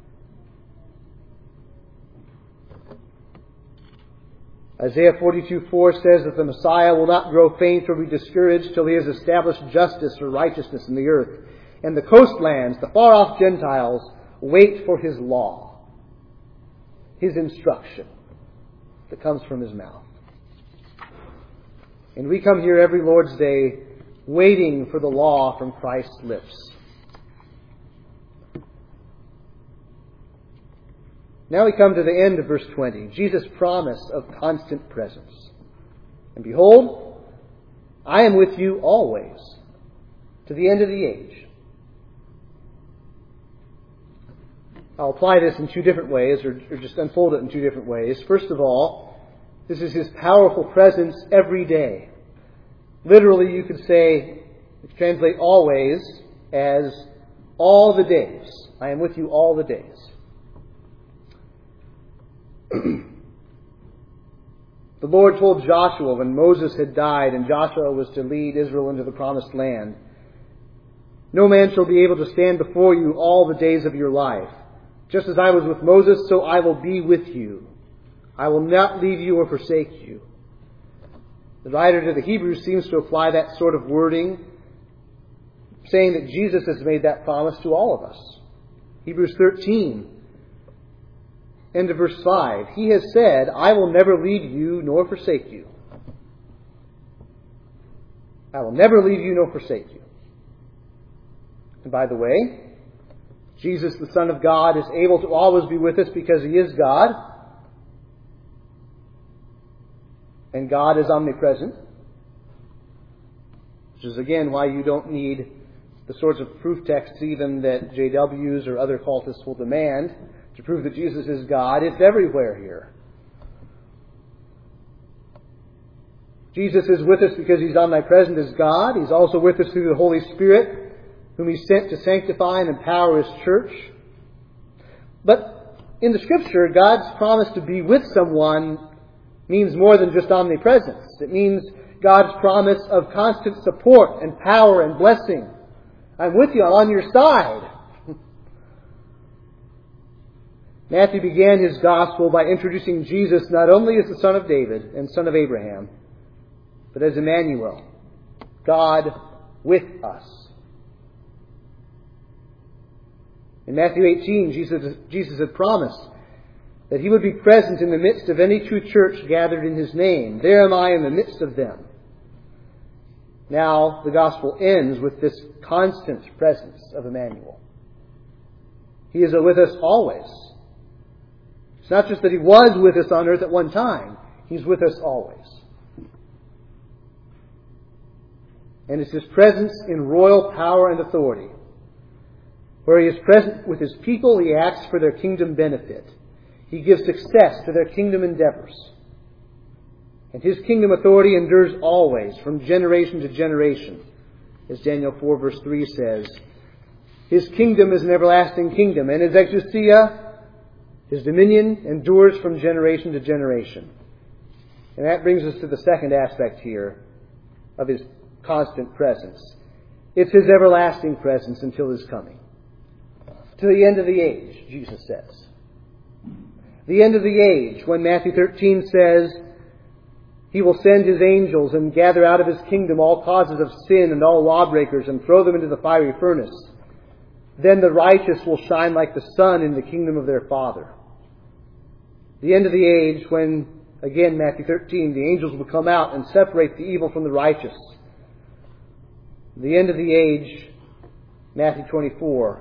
Isaiah forty-two four says that the Messiah will not grow faint or be discouraged till He has established justice or righteousness in the earth. And the coastlands, the far-off Gentiles, wait for His law, His instruction that comes from His mouth. And we come here every Lord's Day waiting for the law from Christ's lips. Now we come to the end of verse twenty. Jesus' promise of constant presence. And behold, I am with you always, to the end of the age. I'll apply this in two different ways, or, or just unfold it in two different ways. First of all, this is His powerful presence every day. Literally, you could say, translate always as all the days. I am with you all the days. The Lord told Joshua when Moses had died and Joshua was to lead Israel into the promised land, "No man shall be able to stand before you all the days of your life. Just as I was with Moses, so I will be with you. I will not leave you or forsake you." The writer to the Hebrews seems to apply that sort of wording, saying that Jesus has made that promise to all of us. Hebrews thirteen, end of verse five. He has said, "I will never leave you nor forsake you." I will never leave you nor forsake you. And by the way, Jesus, the Son of God, is able to always be with us because He is God. And God is omnipresent. Which is again why you don't need the sorts of proof texts even that J Ws or other cultists will demand to prove that Jesus is God. It's everywhere here. Jesus is with us because He's omnipresent as God. He's also with us through the Holy Spirit, whom He sent to sanctify and empower His church. But in the Scripture, God's promise to be with someone means more than just omnipresence. It means God's promise of constant support and power and blessing. I'm with you, I'm on your side. Matthew began his gospel by introducing Jesus not only as the son of David and son of Abraham, but as Emmanuel, God with us. In Matthew eighteen, Jesus, Jesus had promised that he would be present in the midst of any true church gathered in his name. There am I in the midst of them. Now the gospel ends with this constant presence of Emmanuel. He is with us always. It's not just that he was with us on earth at one time. He's with us always. And it's his presence in royal power and authority. Where he is present with his people, he acts for their kingdom benefit. He gives success to their kingdom endeavors. And his kingdom authority endures always, from generation to generation. As Daniel four verse three says, his kingdom is an everlasting kingdom, and his exousia, his dominion, endures from generation to generation. And that brings us to the second aspect here of his constant presence. It's his everlasting presence until his coming. To the end of the age, Jesus says. The end of the age, when Matthew thirteen says, he will send his angels and gather out of his kingdom all causes of sin and all lawbreakers and throw them into the fiery furnace. Then the righteous will shine like the sun in the kingdom of their Father. The end of the age, when, again, Matthew thirteen, the angels will come out and separate the evil from the righteous. The end of the age, Matthew twenty-four,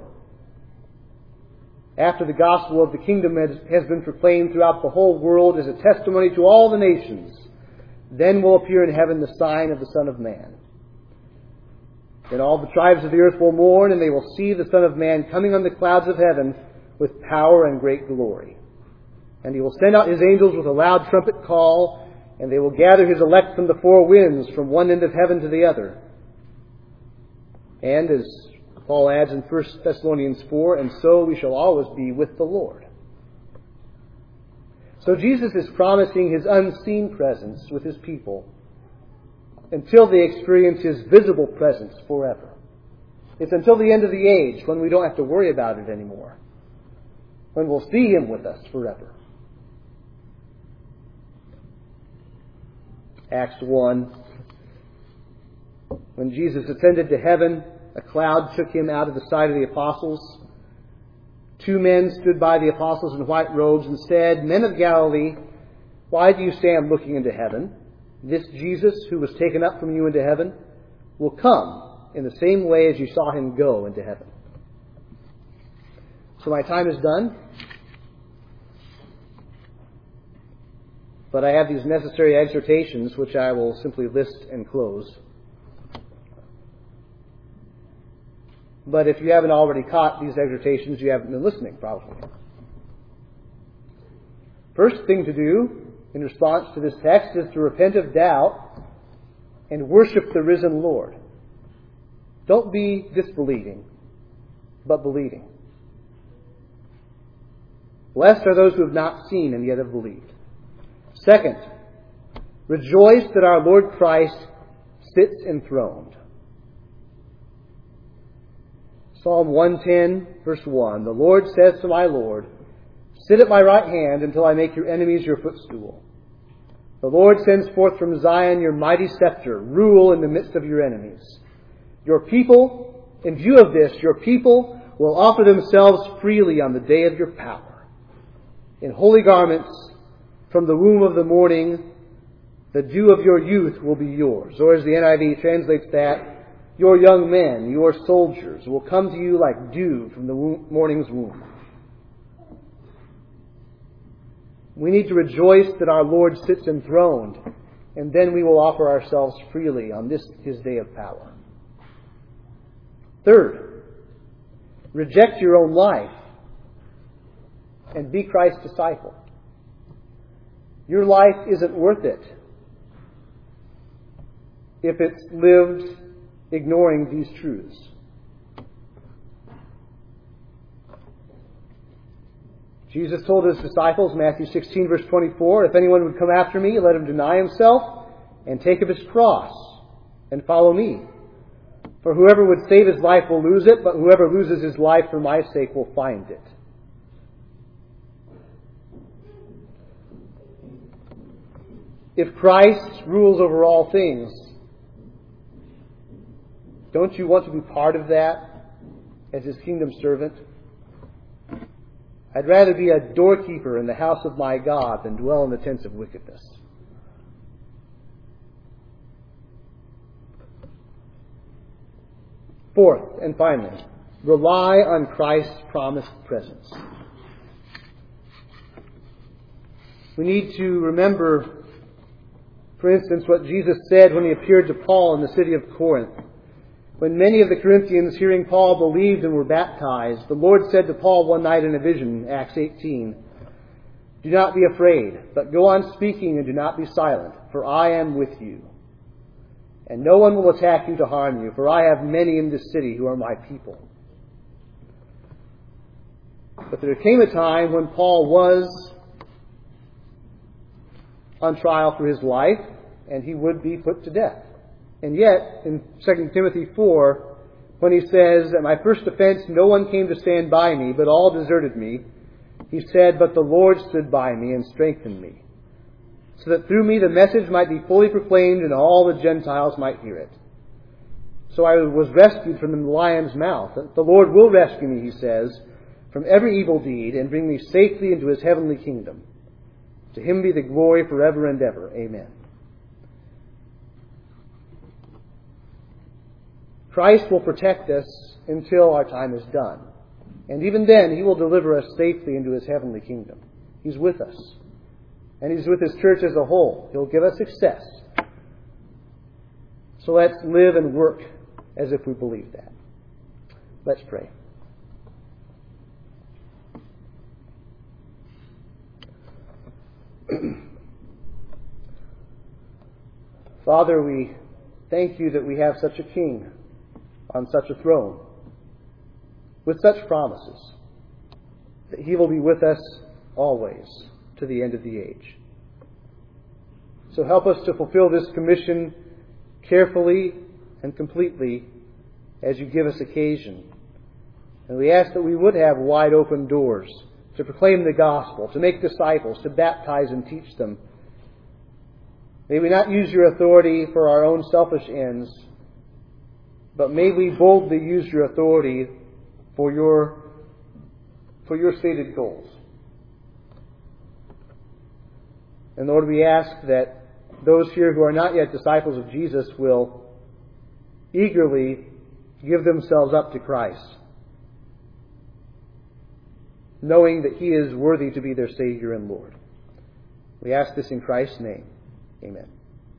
after the gospel of the kingdom has, has been proclaimed throughout the whole world as a testimony to all the nations, then will appear in heaven the sign of the Son of Man. Then all the tribes of the earth will mourn, and they will see the Son of Man coming on the clouds of heaven with power and great glory. And he will send out his angels with a loud trumpet call, and they will gather his elect from the four winds, from one end of heaven to the other. And as Paul adds in First Thessalonians four, and so we shall always be with the Lord. So Jesus is promising his unseen presence with his people until they experience his visible presence forever. It's until the end of the age, when we don't have to worry about it anymore, when we'll see him with us forever. Acts one. When Jesus ascended to heaven, a cloud took him out of the sight of the apostles. Two men stood by the apostles in white robes and said, Men of Galilee, why do you stand looking into heaven? This Jesus, who was taken up from you into heaven, will come in the same way as you saw him go into heaven. So my time is done. But I have these necessary exhortations, which I will simply list and close. But if you haven't already caught these exhortations, you haven't been listening, probably. First thing to do in response to this text is to repent of doubt and worship the risen Lord. Don't be disbelieving, but believing. Blessed are those who have not seen and yet have believed. Second, rejoice that our Lord Christ sits enthroned. Psalm one ten, verse one, the Lord says to my Lord, Sit at my right hand until I make your enemies your footstool. The Lord sends forth from Zion your mighty scepter, rule in the midst of your enemies. Your people, in view of this, your people will offer themselves freely on the day of your power. In holy garments, from the womb of the morning, the dew of your youth will be yours. Or as the N I V translates that, your young men, your soldiers, will come to you like dew from the womb, morning's womb. We need to rejoice that our Lord sits enthroned, and then we will offer ourselves freely on this his day of power. Third, reject your own life and be Christ's disciple. Your life isn't worth it if it's lived ignoring these truths. Jesus told his disciples, Matthew sixteen, verse twenty-four, If anyone would come after me, let him deny himself and take up his cross and follow me. For whoever would save his life will lose it, but whoever loses his life for my sake will find it. If Christ rules over all things, don't you want to be part of that as His kingdom servant? I'd rather be a doorkeeper in the house of my God than dwell in the tents of wickedness. Fourth, and finally, rely on Christ's promised presence. We need to remember, for instance, what Jesus said when He appeared to Paul in the city of Corinth. When many of the Corinthians, hearing Paul, believed and were baptized, the Lord said to Paul one night in a vision, Acts eighteen, "Do not be afraid, but go on speaking and do not be silent, for I am with you. And no one will attack you to harm you, for I have many in this city who are my people." But there came a time when Paul was on trial for his life, and he would be put to death. And yet, in Second Timothy four, when he says, "At my first offense no one came to stand by me, but all deserted me," he said, "But the Lord stood by me and strengthened me, so that through me the message might be fully proclaimed and all the Gentiles might hear it. So I was rescued from the lion's mouth. The Lord will rescue me," he says, "from every evil deed and bring me safely into His heavenly kingdom. To Him be the glory forever and ever. Amen." Christ will protect us until our time is done. And even then, He will deliver us safely into His heavenly kingdom. He's with us. And He's with His church as a whole. He'll give us success. So let's live and work as if we believe that. Let's pray. Father, we thank You that we have such a King on such a throne with such promises that He will be with us always to the end of the age. So help us to fulfill this commission carefully and completely as You give us occasion. And we ask that we would have wide open doors to proclaim the gospel, to make disciples, to baptize and teach them. May we not use Your authority for our own selfish ends, but may we boldly use Your authority for Your, for Your stated goals. And Lord, we ask that those here who are not yet disciples of Jesus will eagerly give themselves up to Christ, knowing that He is worthy to be their Savior and Lord. We ask this in Christ's name. Amen.